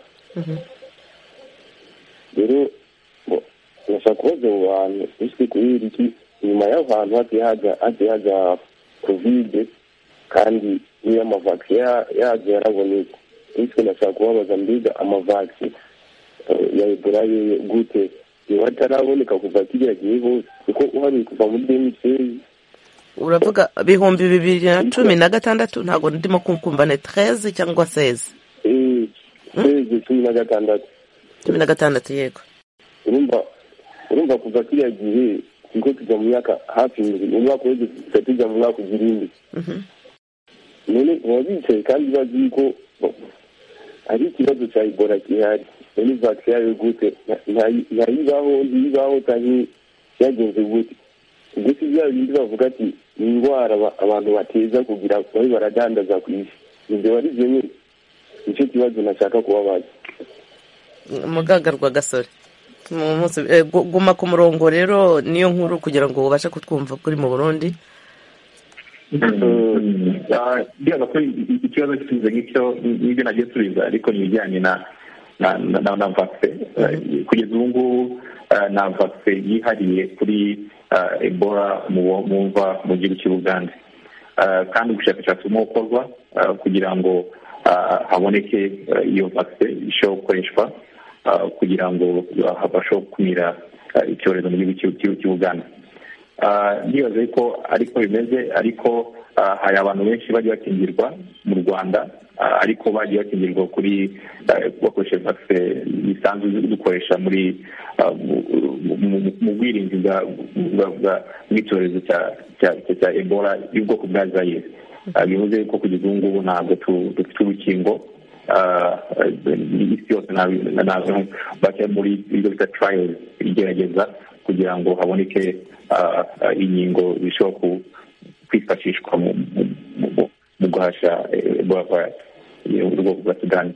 Rero nashaka kubaza abantu ese kubera iki nyuma y'aho hantu hatiye haja hatiye haja covid kandi niyo amavakisi yaje yaraboneka. Ese nashaka kubabaza mbega amavakisi ya Ebola ye gute yataraboneka kuva kiriya gihe hose kuko uhari kuva muri demiseze. Uravuga bihumbi bibiri na cumi na gatandatu ntabwo ndimo kumva ne treize cyangwa seize. Eh, seize cumi na gatandatu. cumi na gatandatu yego. Urumva urumva kuva kiriya gihe niko tuja mu myaka hafi mu mwaka w'ejo tuja mu mwaka ugirindi. Mhm. None wabicaye kandi bazi ko ari ikibazo cya Ebola gihari. None vaccine yayo gute ntayibaho ntiyibaho cyangwa yagenze gute? Ndetse bya bindi bavuga ati indwara abantu bateza kugira bari baradandaza ku isi. Ibyo wari byo nyine nicyo kibazo nashaka kubabaza. Mugaga rwa gasore. Guma ku murongo rero niyo nkuru kugira ngo ubashe kutwumva kuri mu Burundi. Ndibaza ko ikibazo cy'ubuze nk'icyo n'ibyo nagiye tubiza ariko ni ibijyanye na na na vaccine. Kugeza ubu ngubu na vaccine yihariye kuri Ebola mumva mu gihugu cy'u Uganda, kandi ubushakashatsi burimo gukorwa kugira ngo haboneke iyo vaccine ishobora gukoreshwa kugira ngo habashe gukumira icyorezo mu gihugu cy'u Uganda. Ndibaza ko ariko bimeze ariko hari abantu benshi bagiye bakingirwa mu Rwanda ariko bagiye bakingirwa kuri bakoresha vaccine bisanzwe dukoresha muri mu bwirinzi bw'icyorezo cya Ebola y'ubwoko bwa Zaire. Bivuze ko kugeza ubu ngubu ntabwo dufite urukingo isi yose bajya muri ibyo bita trials igerageza kugira ngo haboneke inkingo zishobora kwifashishwa mu guhasha Ebola virus y'ubwoko bwa Sudani.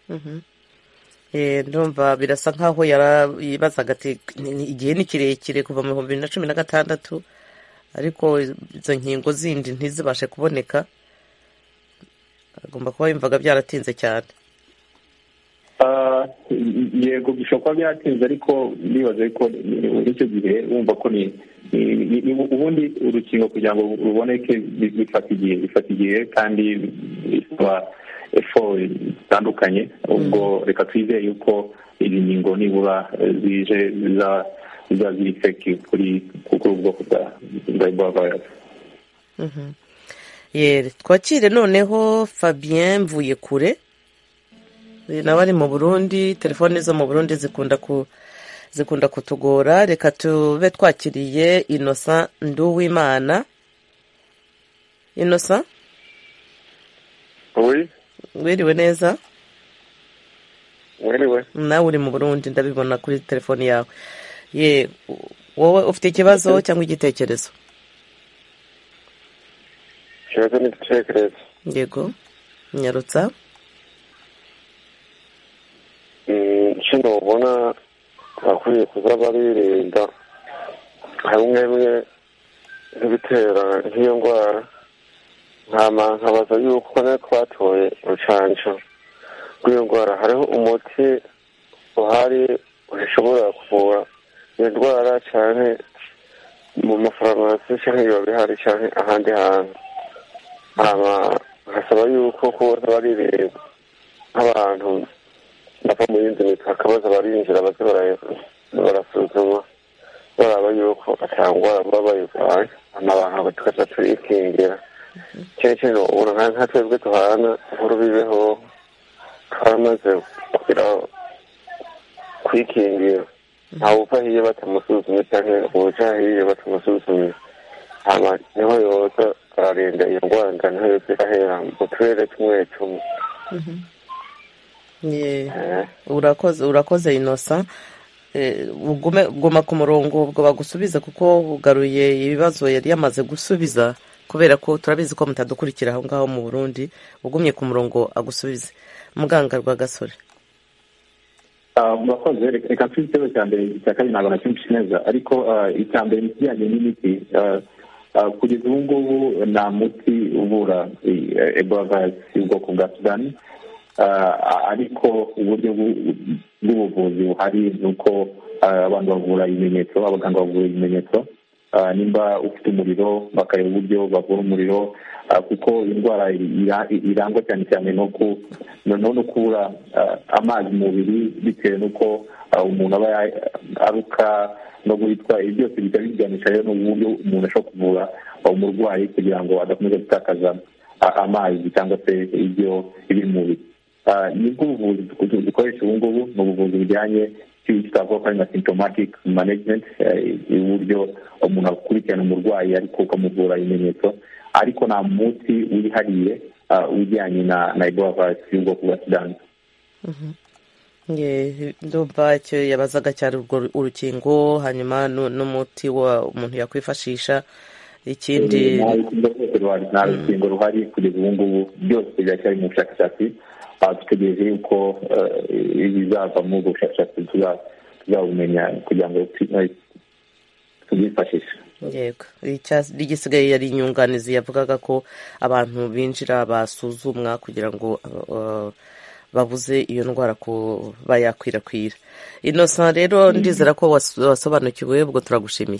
Ndumva birasa nkaho yarayibazaga ati igihe ni kirekire kuva mu bihumbi bibiri na cumi na gatandatu ariko izo nkingo zindi ntizibashe kuboneka, agomba kuba yumvaga byaratinze cyane. Yego bishobora kuba byaratinze ariko nibaza ko icyo gihe wumva ko ni ubundi urukingo kugira ngo ruboneke bifata igihe bifata igihe kandi bisaba effort zitandukanye. Ubwo reka twizeye yuko izi nkingo nibura zije ziza ziri effective kuri kuri ubwoko bwa Ebola virus. Yere twakire noneho Fabien mvuye kure nawe ari mu Burundi. Telefone zo mu Burundi zikunda ku zikunda kutugora. Reka tube twakiriye Innocent Nduwimana. Innocent? Oui. Wiriwe neza? mwiriwe. nawe uri mu Burundi ndabibona kuri telefoni yawe. Ye wowe ufite ikibazo cyangwa igitekerezo? Ikibazo n'igitekerezo. Yego nyarutsa. kino ubona bakwiye kuza baririnda hamwe bimwe nk'ibitera nk'iyo ndwara nkama nkabaza yuko ne twatoye urucanco rw'iyo ndwara hariho umuti uhari ushobora kuvura iyo ndwara cyane mu mafarumasi cyangwa biba bihari cyane ahandi hantu hama nkasaba yuko kuza baririnda nk'abantu bava mu yindi miti hakabaza barinjira baze barasuzuma baraba yuko atangwara baba bayirwaye amabantu tukaza turikingira cyane cyane ubona nka twebwe tuhana inkuru bibeho twaramaze kugira kwikingira ntawe upfa hiyo batamusuzumye cyangwa uwuca hiyo batamusuzumye hama niho yoza ararinda iyo ndwara niho yoza irahera mu turere tumwe tumwe. urakoze urakoze Innocent. Guma ku murongo ubwo bagusubiza kuko ugaruye ibibazo yari yamaze gusubiza kubera ko turabizi ko mutadukurikira aho ngaho mu Burundi. Ugumye ku murongo agusubize. Muganga Rwagasore. murakoze reka mfite ikibazo cya mbere icya kabiri ntabwo nacyumvise neza ariko icya mbere ni ikijyanye n'imiti. Kugeza ubu ngubu nta muti uvura ebola virus y'ubwoko bwa sudani ariko uburyo bw'ubuvuzi buhari ni uko abantu bavura ibimenyetso abaganga bavura ibimenyetso nimba ufite umuriro bakareba uburyo bavura umuriro kuko indwara irangwa cyane cyane no kubura amazi mu mubiri bitewe n'uko umuntu aba aruka no guhitwa ibi byose bijya bijyanisha rero n'uburyo umuntu ashobora kuvura umurwayi kugira ngo adakomeza gutakaza amazi cyangwa se ibyo biri mu mubiri. nibwo ubuvuzi dukoresha ubu ngubu ni ubuvuzi bujyanye twavuga ko ari na symptomatic management, uburyo umuntu akurikirana umurwayi ariko ukamuvura ibimenyetso ariko nta muti wihariye ujyanye na ebola virus y'ubwoko bwa sudani. ndumva icyo yabazaga cyari urwo urukingo hanyuma n'umuti wa umuntu yakwifashisha. Ikindi nta rukingo ruhari kugeza ubu ngubu, byose biracyari mu bushakashatsi. Dutegereje yuko ibizava muri ubwo bushakashatsi tuzabumenya kugira ngo tubyifashishe. yego igisigaye yari inyunganizi yavugaga ko abantu binjira basuzumwa kugira ngo babuze iyo ndwara kuba yakwirakwira. Innocent rero ndizera ko wasobanukiwe ubwo turagushimiye.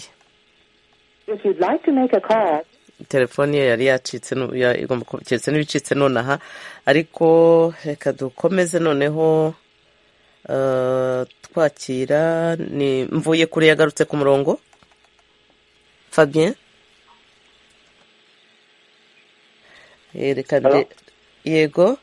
Telefoni ye yari yacitse igomba keretse n'ibicitse nonaha ariko reka dukomeze noneho twakira ni mvuye kure yagarutse ku murongo. Fabien reka yego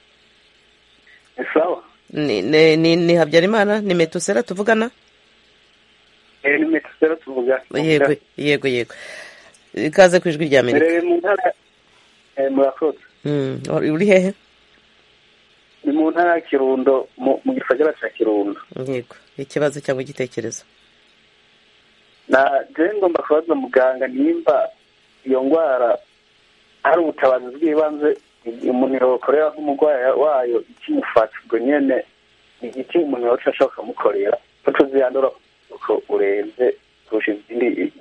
sawa ni ni ni Habyarimana ni Metusera tuvugana. Eh ni Metusera tuvugana. Yego yego yego ikaze ku ijwi rya Amerika. Rero mu ntara eh murakoze. Mm uri hehe? Ni mu ntara ya Kirundo mu gisagara cya Kirundo. Yego ikibazo cyangwa igitekerezo? Na je ngomba kubaza muganga nimba iyo ndwara ari ubutabazi bw'ibanze umuntu yokorera nk'umurwayi wayo ikimufata ubwo nyene igiti umuntu yoca ashaka kumukorera kuko ziyandura uko urenze kurusha izindi.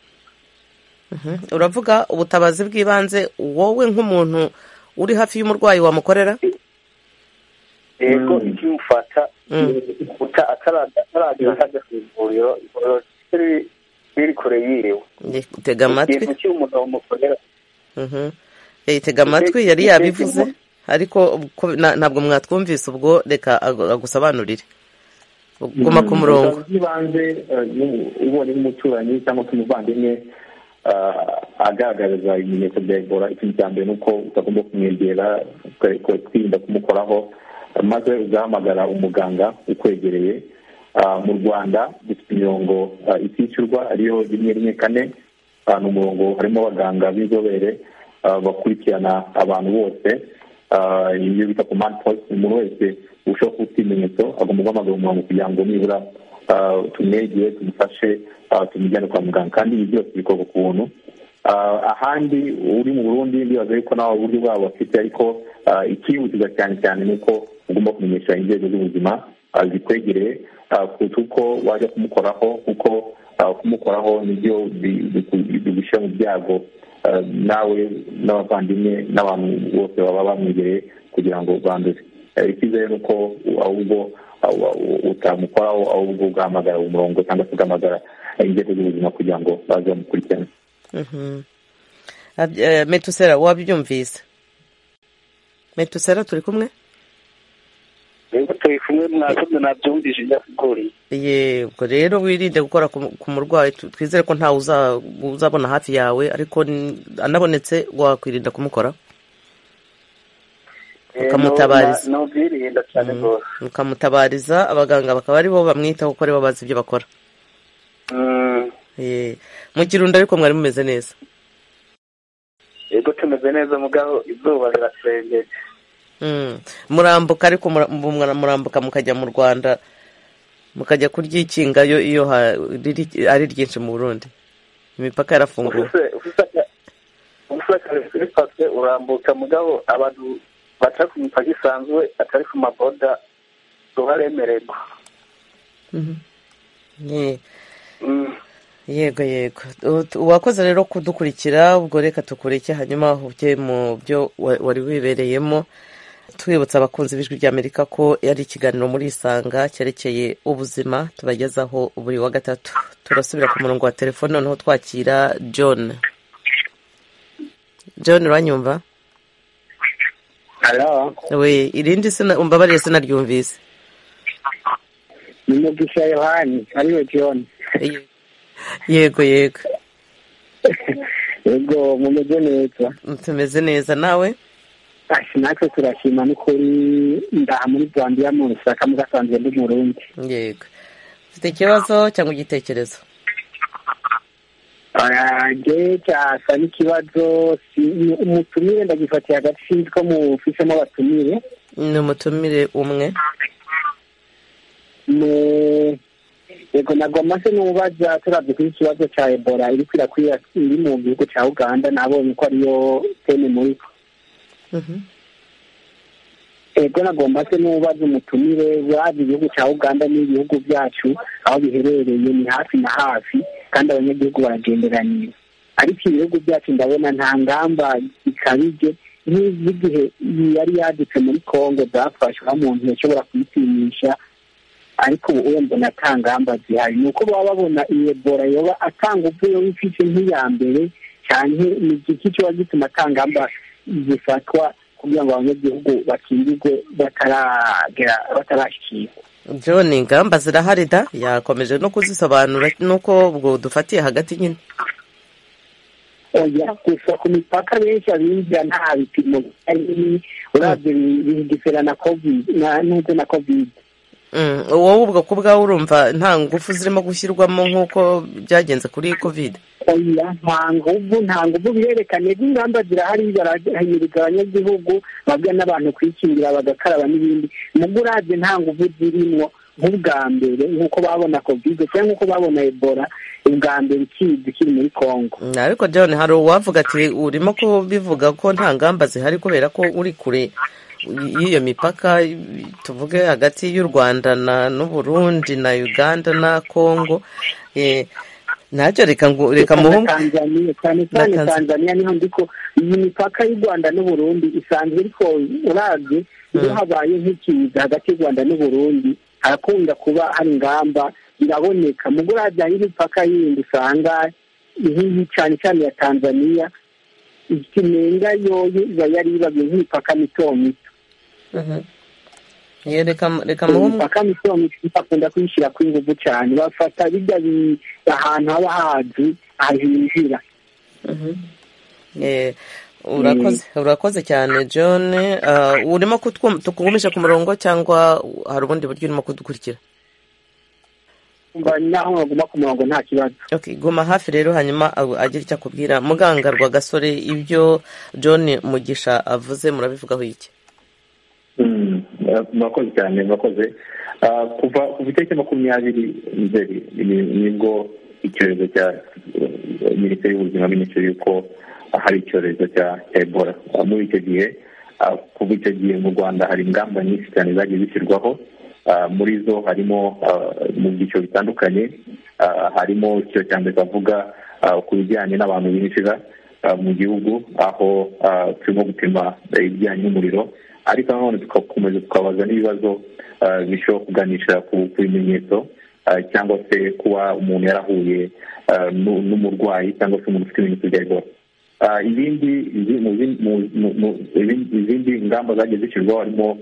Uravuga ubutabazi bw'ibanze wowe nk'umuntu uri hafi y'umurwayi wamukorera? Yego ikimufata uta ataragira hajya ku ivuriro biri kure yiwe. Tega amatwi. Ikintu cy'umuntu wamukorera. Mhm. Eh tega amatwi yari yabivuze ariko ntabwo mwatwumvise ubwo reka agusobanurire. Guma ku murongo. Ibanze ubonye umuturanyi cyangwa umuvandimwe agaragaza ibimenyetso bya Ebola, ikintu cya mbere nuko utagomba kumwegera kwirinda kumukoraho maze ugahamagara umuganga ukwegereye. Mu Rwanda dufite imirongo itishyurwa ariyo rimwe rimwe kane. Ni umurongo harimo abaganga b'inzobere bakurikirana abantu bose iyo bita command post, umuntu wese ushobora kuba ufite ibimenyetso agomba guhamagara umurongo kugira ngo nibura tumwegere tumufashe tumujyane kwa muganga, kandi ibi byose bikorwa ku buntu. Ahandi uri mu Burundi ndibaza yuko nawe uburyo bwabo bafite, ariko ikihutirwa cyane cyane ni uko ugomba kumenyesha inzego z'ubuzima zikwegereye kuruta uko wajya kumukoraho, kuko kumukoraho nibyo bigushyira mu byago nawe n'abavandimwe n'abantu bose baba bamwegereye kugira ngo bandure. Icyizere ni uko ahubwo utamukoraho, ahubwo ugahamagara umurongo cyangwa se ugahamagara inzego z'ubuzima kugira ngo baze bamukurikirane. Metusera, wabyumvise? Metusera, turi kumwe? Yego turi kumwe, mwakoze nabyumvise ndakuguriye. Yego rero wirinde gukora ku murwayi, twizere ko ntawe uzabona hafi yawe, ariko anabonetse wakwirinda kumukora ukamutabariza. No byirinda cyane rwose. Ukamutabariza, abaganga bakaba ari bo bamwitaho kuko ari bo bazi ibyo bakora. Mu Kirundo ariko mwari mumeze neza? Yego tumeze neza mugabo izuba rirasengeje. Murambuka ariko murambuka mukajya mu Rwanda mukajya kuryikingayo iyo ari ryinshi mu Burundi, imipaka yarafunguwe. Ufite urambuka mugabo abantu baca ku mipaka isanzwe atari ku maboda tuharemererwa. Yego yego, wakoze rero kudukurikira. Ubwo reka tukureke hanyuma ujye mu byo wari wibereyemo, twibutsa abakunzi b'Ijwi ry'Amerika ko yari ikiganiro muri Isanga cyerekeye ubuzima tubagezaho buri wa gatatu. Turasubira ku murongo wa telefone noneho twakira John. John, uranyumva? Hello. We, irindi sina umbabarire sinaryumvise. Ni Mugisha Yohani, ariwe John. Yego yego. Yego, mumeze neza? Tumeze neza, nawe? Ashi natwe turashima n'ukuri ndaha muri Zambia mu Lusaka mu Gasanzwe ndi mu Burundi. Yego. Ufite ikibazo cyangwa igitekerezo? Age cyasa n'ikibazo, umutumire ndagifatiye hagati ko mu ufisemo abatumire. Ni umutumire umwe. Ne Yego nagomba se n'ubaza turabye kuri ikibazo cya Ebola iri kwirakwira iri mu gihugu cya Uganda, nabonye ko ariyo teme muri ko. Ego nagomba se n'ubaza umutumire wazi igihugu cya Uganda n'ibihugu byacu aho biherereye ni hafi na hafi kandi abanyagihugu baragenderanira, ariko ibihugu byacu ndabona nta ngamba ikabije nk'igihe yari yadutse muri Kongo zafashwe aho umuntu yashobora kuyipimisha, ariko ubu mbona nta ngamba zihari. Ni uko baba babona iyi Ebola yoba atanga uvuye wifite nk'iya mbere cyane, ni iki kiba gituma ata ngamba zifatwa kugira ngo abanyagihugu bakingirwe bataragera batarashyikirwa. John, ingamba zirahari da, yakomeje no kuzisobanura nuko ubwo dufatiye hagati nyine. Oya, gusa ku mipaka benshi abinjira nta bipimo ari urabye bigisera na covid na n'ubwo na covid. Wowe ubwo ku bwawe urumva nta ngufu zirimo gushyirwamo nk'uko byagenze kuri covid? Oya, nta ngufu nta ngufu birerekane ingamba zirahari, barahimiriza abanyagihugu babwa n'abantu kwikingira bagakaraba n'ibindi, nubwo urabye nta ngufu zirimo nk'ubwa mbere nk'uko babona covid cyangwa nk'uko babona Ebola ubwa mbere ikizi kiri muri Kongo. Ariko John, hari uwavuga ati urimo kubivuga ko nta ngamba zihari kubera ko uri kure y'iyo mipaka, tuvuge hagati y'u Rwanda na n'Uburundi na Uganda na Kongo. Eh, ntacyo reka ngo reka muhungu Tanzania cyane cyane Tanzania niho ndiko iyi mipaka y'u Rwanda n'Uburundi isanzwe, ariko urabye iyo habaye nk'ikiza hagati y'u Rwanda n'Uburundi harakunda kuba hari ingamba biraboneka. mu gurajya y'imipaka yindi usanga nk'iyi cyane cyane ya Tanzania ikimenga yoyo iba yari ibagiye nk'imipaka mito mito. Reka reka muhungu imipaka mito mito bakunda kwishyira ku ingufu cyane, bafata bijya ahantu haba hazi ahinjira. Urakoze urakoze cyane John. Urimo tukugumisha ku murongo cyangwa hari ubundi buryo urimo kudukurikira? Naho baguma ku murongo nta kibazo. Okay, guma hafi rero hanyuma agira icyo akubwira. Muganga Rwagasore, ibyo John Mugisha avuze murabivugaho iki? murakoze cyane murakoze kuva ku itariki makumyabiri nzeri nibwo icyorezo cya minisiteri y'ubuzima minisitiri yuko hari icyorezo cya ebola. Muri icyo gihe kuva icyo gihe mu rwanda hari ingamba nyinshi cyane zagiye zishyirwaho, muri zo harimo mu byiciro bitandukanye, harimo icyo cya mbere bavuga ku bijyanye n'abantu binjira mu gihugu, aho turimo gupima ibijyanye n'umuriro, ariko nanone tugakomeza tukabaza n'ibibazo bishobora kuganisha ku bimenyetso cyangwa se kuba umuntu yarahuye n'umurwayi cyangwa se umuntu ufite ibimenyetso bya ebola. Ibindi izindi ngamba zagiye zishyirwaho harimo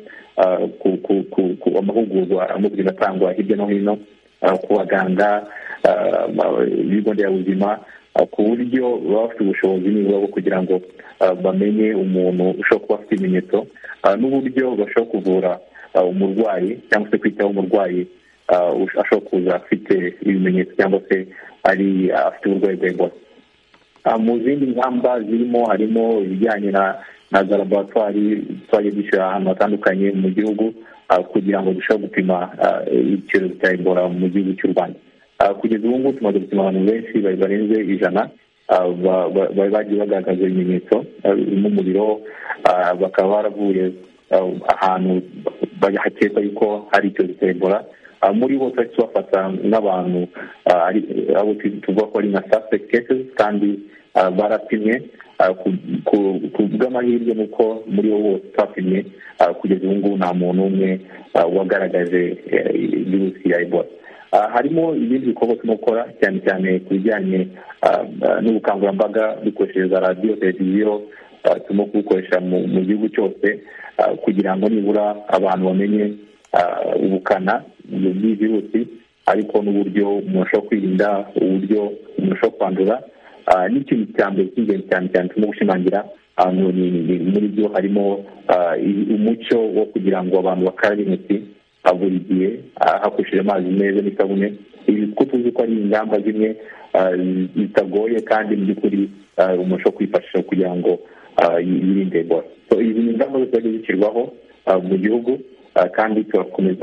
amahugurwa arimo kugenda atangwa hirya no hino ku baganga, ibigo nderabuzima, ku buryo baba bafite ubushobozi nibura bwo kugira ngo bamenye umuntu ushobora kuba afite ibimenyetso n'uburyo bashobora kuvura umurwayi cyangwa se kwitaho umurwayi ashobora kuza afite ibimenyetso cyangwa se ari afite uburwayi bwa ebola. Mu zindi ngamba zirimo harimo ibijyanye na na za laboratwari twagiye dushyira ahantu hatandukanye mu gihugu kugira ngo dushobore gupima icyorezo cya ebola mu gihugu cy'u Rwanda. Kugeza ubu ngubu tumaze gupima abantu benshi barenze ijana bari bagiye bagaragaza ibimenyetso n'umuriro, bakaba baravuye ahantu hakekwa yuko hari icyorezo cya ebola. Muri bo twari tubafata nk'abantu abo tuvuga ko ari nka suspect cases kandi barapimwe. Ku bw'amahirwe nuko muri bo bose twapimye kugeza ubu ngubu nta muntu umwe wagaragaje virusi ya ebola. Harimo ibindi bikorwa turimo gukora cyane cyane ku bijyanye n'ubukangurambaga dukoresheje za radiyo, televiziyo, turimo kubukoresha mu gihugu cyose kugira ngo nibura abantu bamenye ubukana bw'iyi virusi, ariko n'uburyo umuntu ashobora kwirinda, uburyo umuntu ashobora kwandura. N'ikintu cya mbere cy'ingenzi cyane cyane turimo gushimangira muri byo harimo umuco wo kugira ngo abantu bakarabe intoki buri gihe hakoreshejwe amazi meza n'isabune. Ibi kuko tuzi ko ari ingamba zimwe zitagoye kandi mu by'ukuri umuntu ashobora kwifashisha kugira ngo yirinde ebola. Izi ni ingamba zose zagiye zishyirwaho mu gihugu kandi turakomeza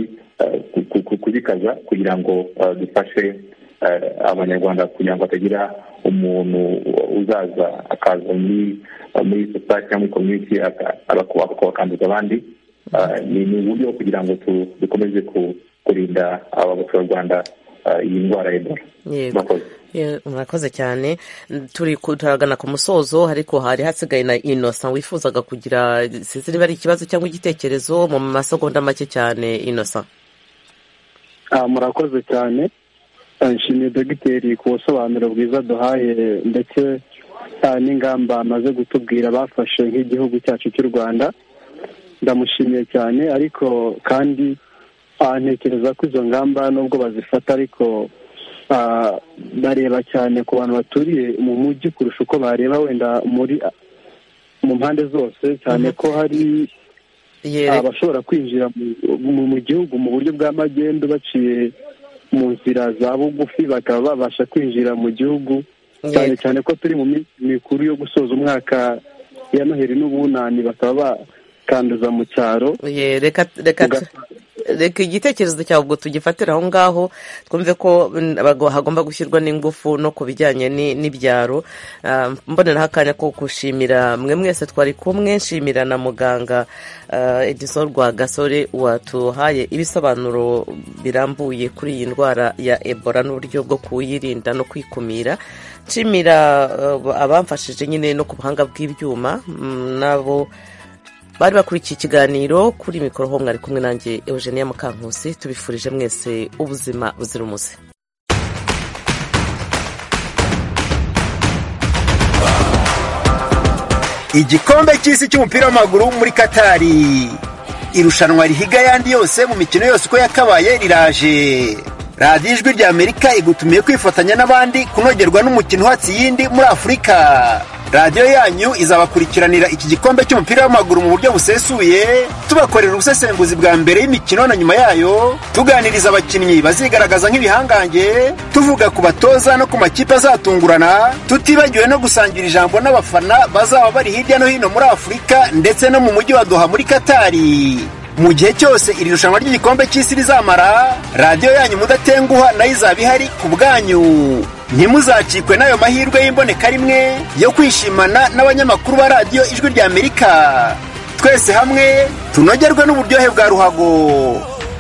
kuzikaza kugira ngo dufashe abanyarwanda kugira ngo hatagira umuntu uzaza akaza muri muri sosiyete cyangwa muri komite akabakanduza abandi. Ni uburyo kugira ngo dukomeze kurinda abaturarwanda iyi ndwara ya ebola. Murakoze cyane. Turi turagana ku musozo, ariko hari hasigaye na Innocent wifuzaga kugira sinzi niba ari ikibazo cyangwa igitekerezo mu masegonda make cyane. Innocent. Murakoze cyane, nshimiye dogiteri ku busobanuro bwiza duhaye ndetse n'ingamba amaze gutubwira bafashe nk'igihugu cyacu cy'u Rwanda. Ndamushimiye cyane, ariko kandi ntekereza ko izo ngamba nubwo bazifata ariko bareba cyane ku bantu baturiye mu mujyi kurusha uko bareba wenda muri mu mpande zose, cyane ko hari abashobora kwinjira mu gihugu mu buryo bw'amagendu baciye mu nzira za bugufi, bakaba babasha kwinjira mu gihugu, cyane cyane ko turi mu minsi mikuru yo gusoza umwaka ya Noheli n'Ubunani, bakaba bakanduza mu cyaro. Reka reka reka igitekerezo cyawe ubwo tugifatira aho ngaho, twumve ko hagomba gushyirwa n'ingufu no ku bijyanye n'ibyaro. Mboneraho akanya ko gushimira mwe mwese twari kumwe, nshimira na muganga Edison Rwagasore watuhaye ibisobanuro birambuye kuri iyi ndwara ya ebola n'uburyo bwo kuyirinda no kwikumira. Nshimira abamfashije nyine no ku buhanga bw'ibyuma nabo bari bakurikiye ikiganiro. Kuri mikoro ho mwari kumwe nanjye Eugenia Mukankusi. Tubifurije mwese ubuzima buzira umuze. Igikombe cy'isi cy'umupira w'amaguru muri Katari, irushanwa rihiga yandi yose mu mikino yose uko yakabaye riraje. Radiyo Ijwi rya Amerika igutumiye kwifatanya n'abandi kunogerwa n'umukino uhatse iyindi muri Afurika. Radiyo yanyu izabakurikiranira iki gikombe cy'umupira w'amaguru mu buryo busesuye, tubakorera ubusesenguzi bwa mbere y'imikino na nyuma yayo, tuganiriza abakinnyi bazigaragaza nk'ibihangange, tuvuga ku batoza no ku makipe azatungurana, tutibagiwe no gusangira ijambo n'abafana bazaba bari hirya no hino muri Afurika ndetse no mu mujyi wa Doha muri Katari. mu gihe cyose iri rushanwa ry'igikombe cy'isi rizamara, radiyo yanyu mudatenguha nayo izaba ihari ku bwanyu. Ntimuzacikwe n'ayo mahirwe y'imboneka rimwe yo kwishimana n'abanyamakuru ba radiyo Ijwi ry'Amerika. Twese hamwe tunogerwe n'uburyohe bwa ruhago.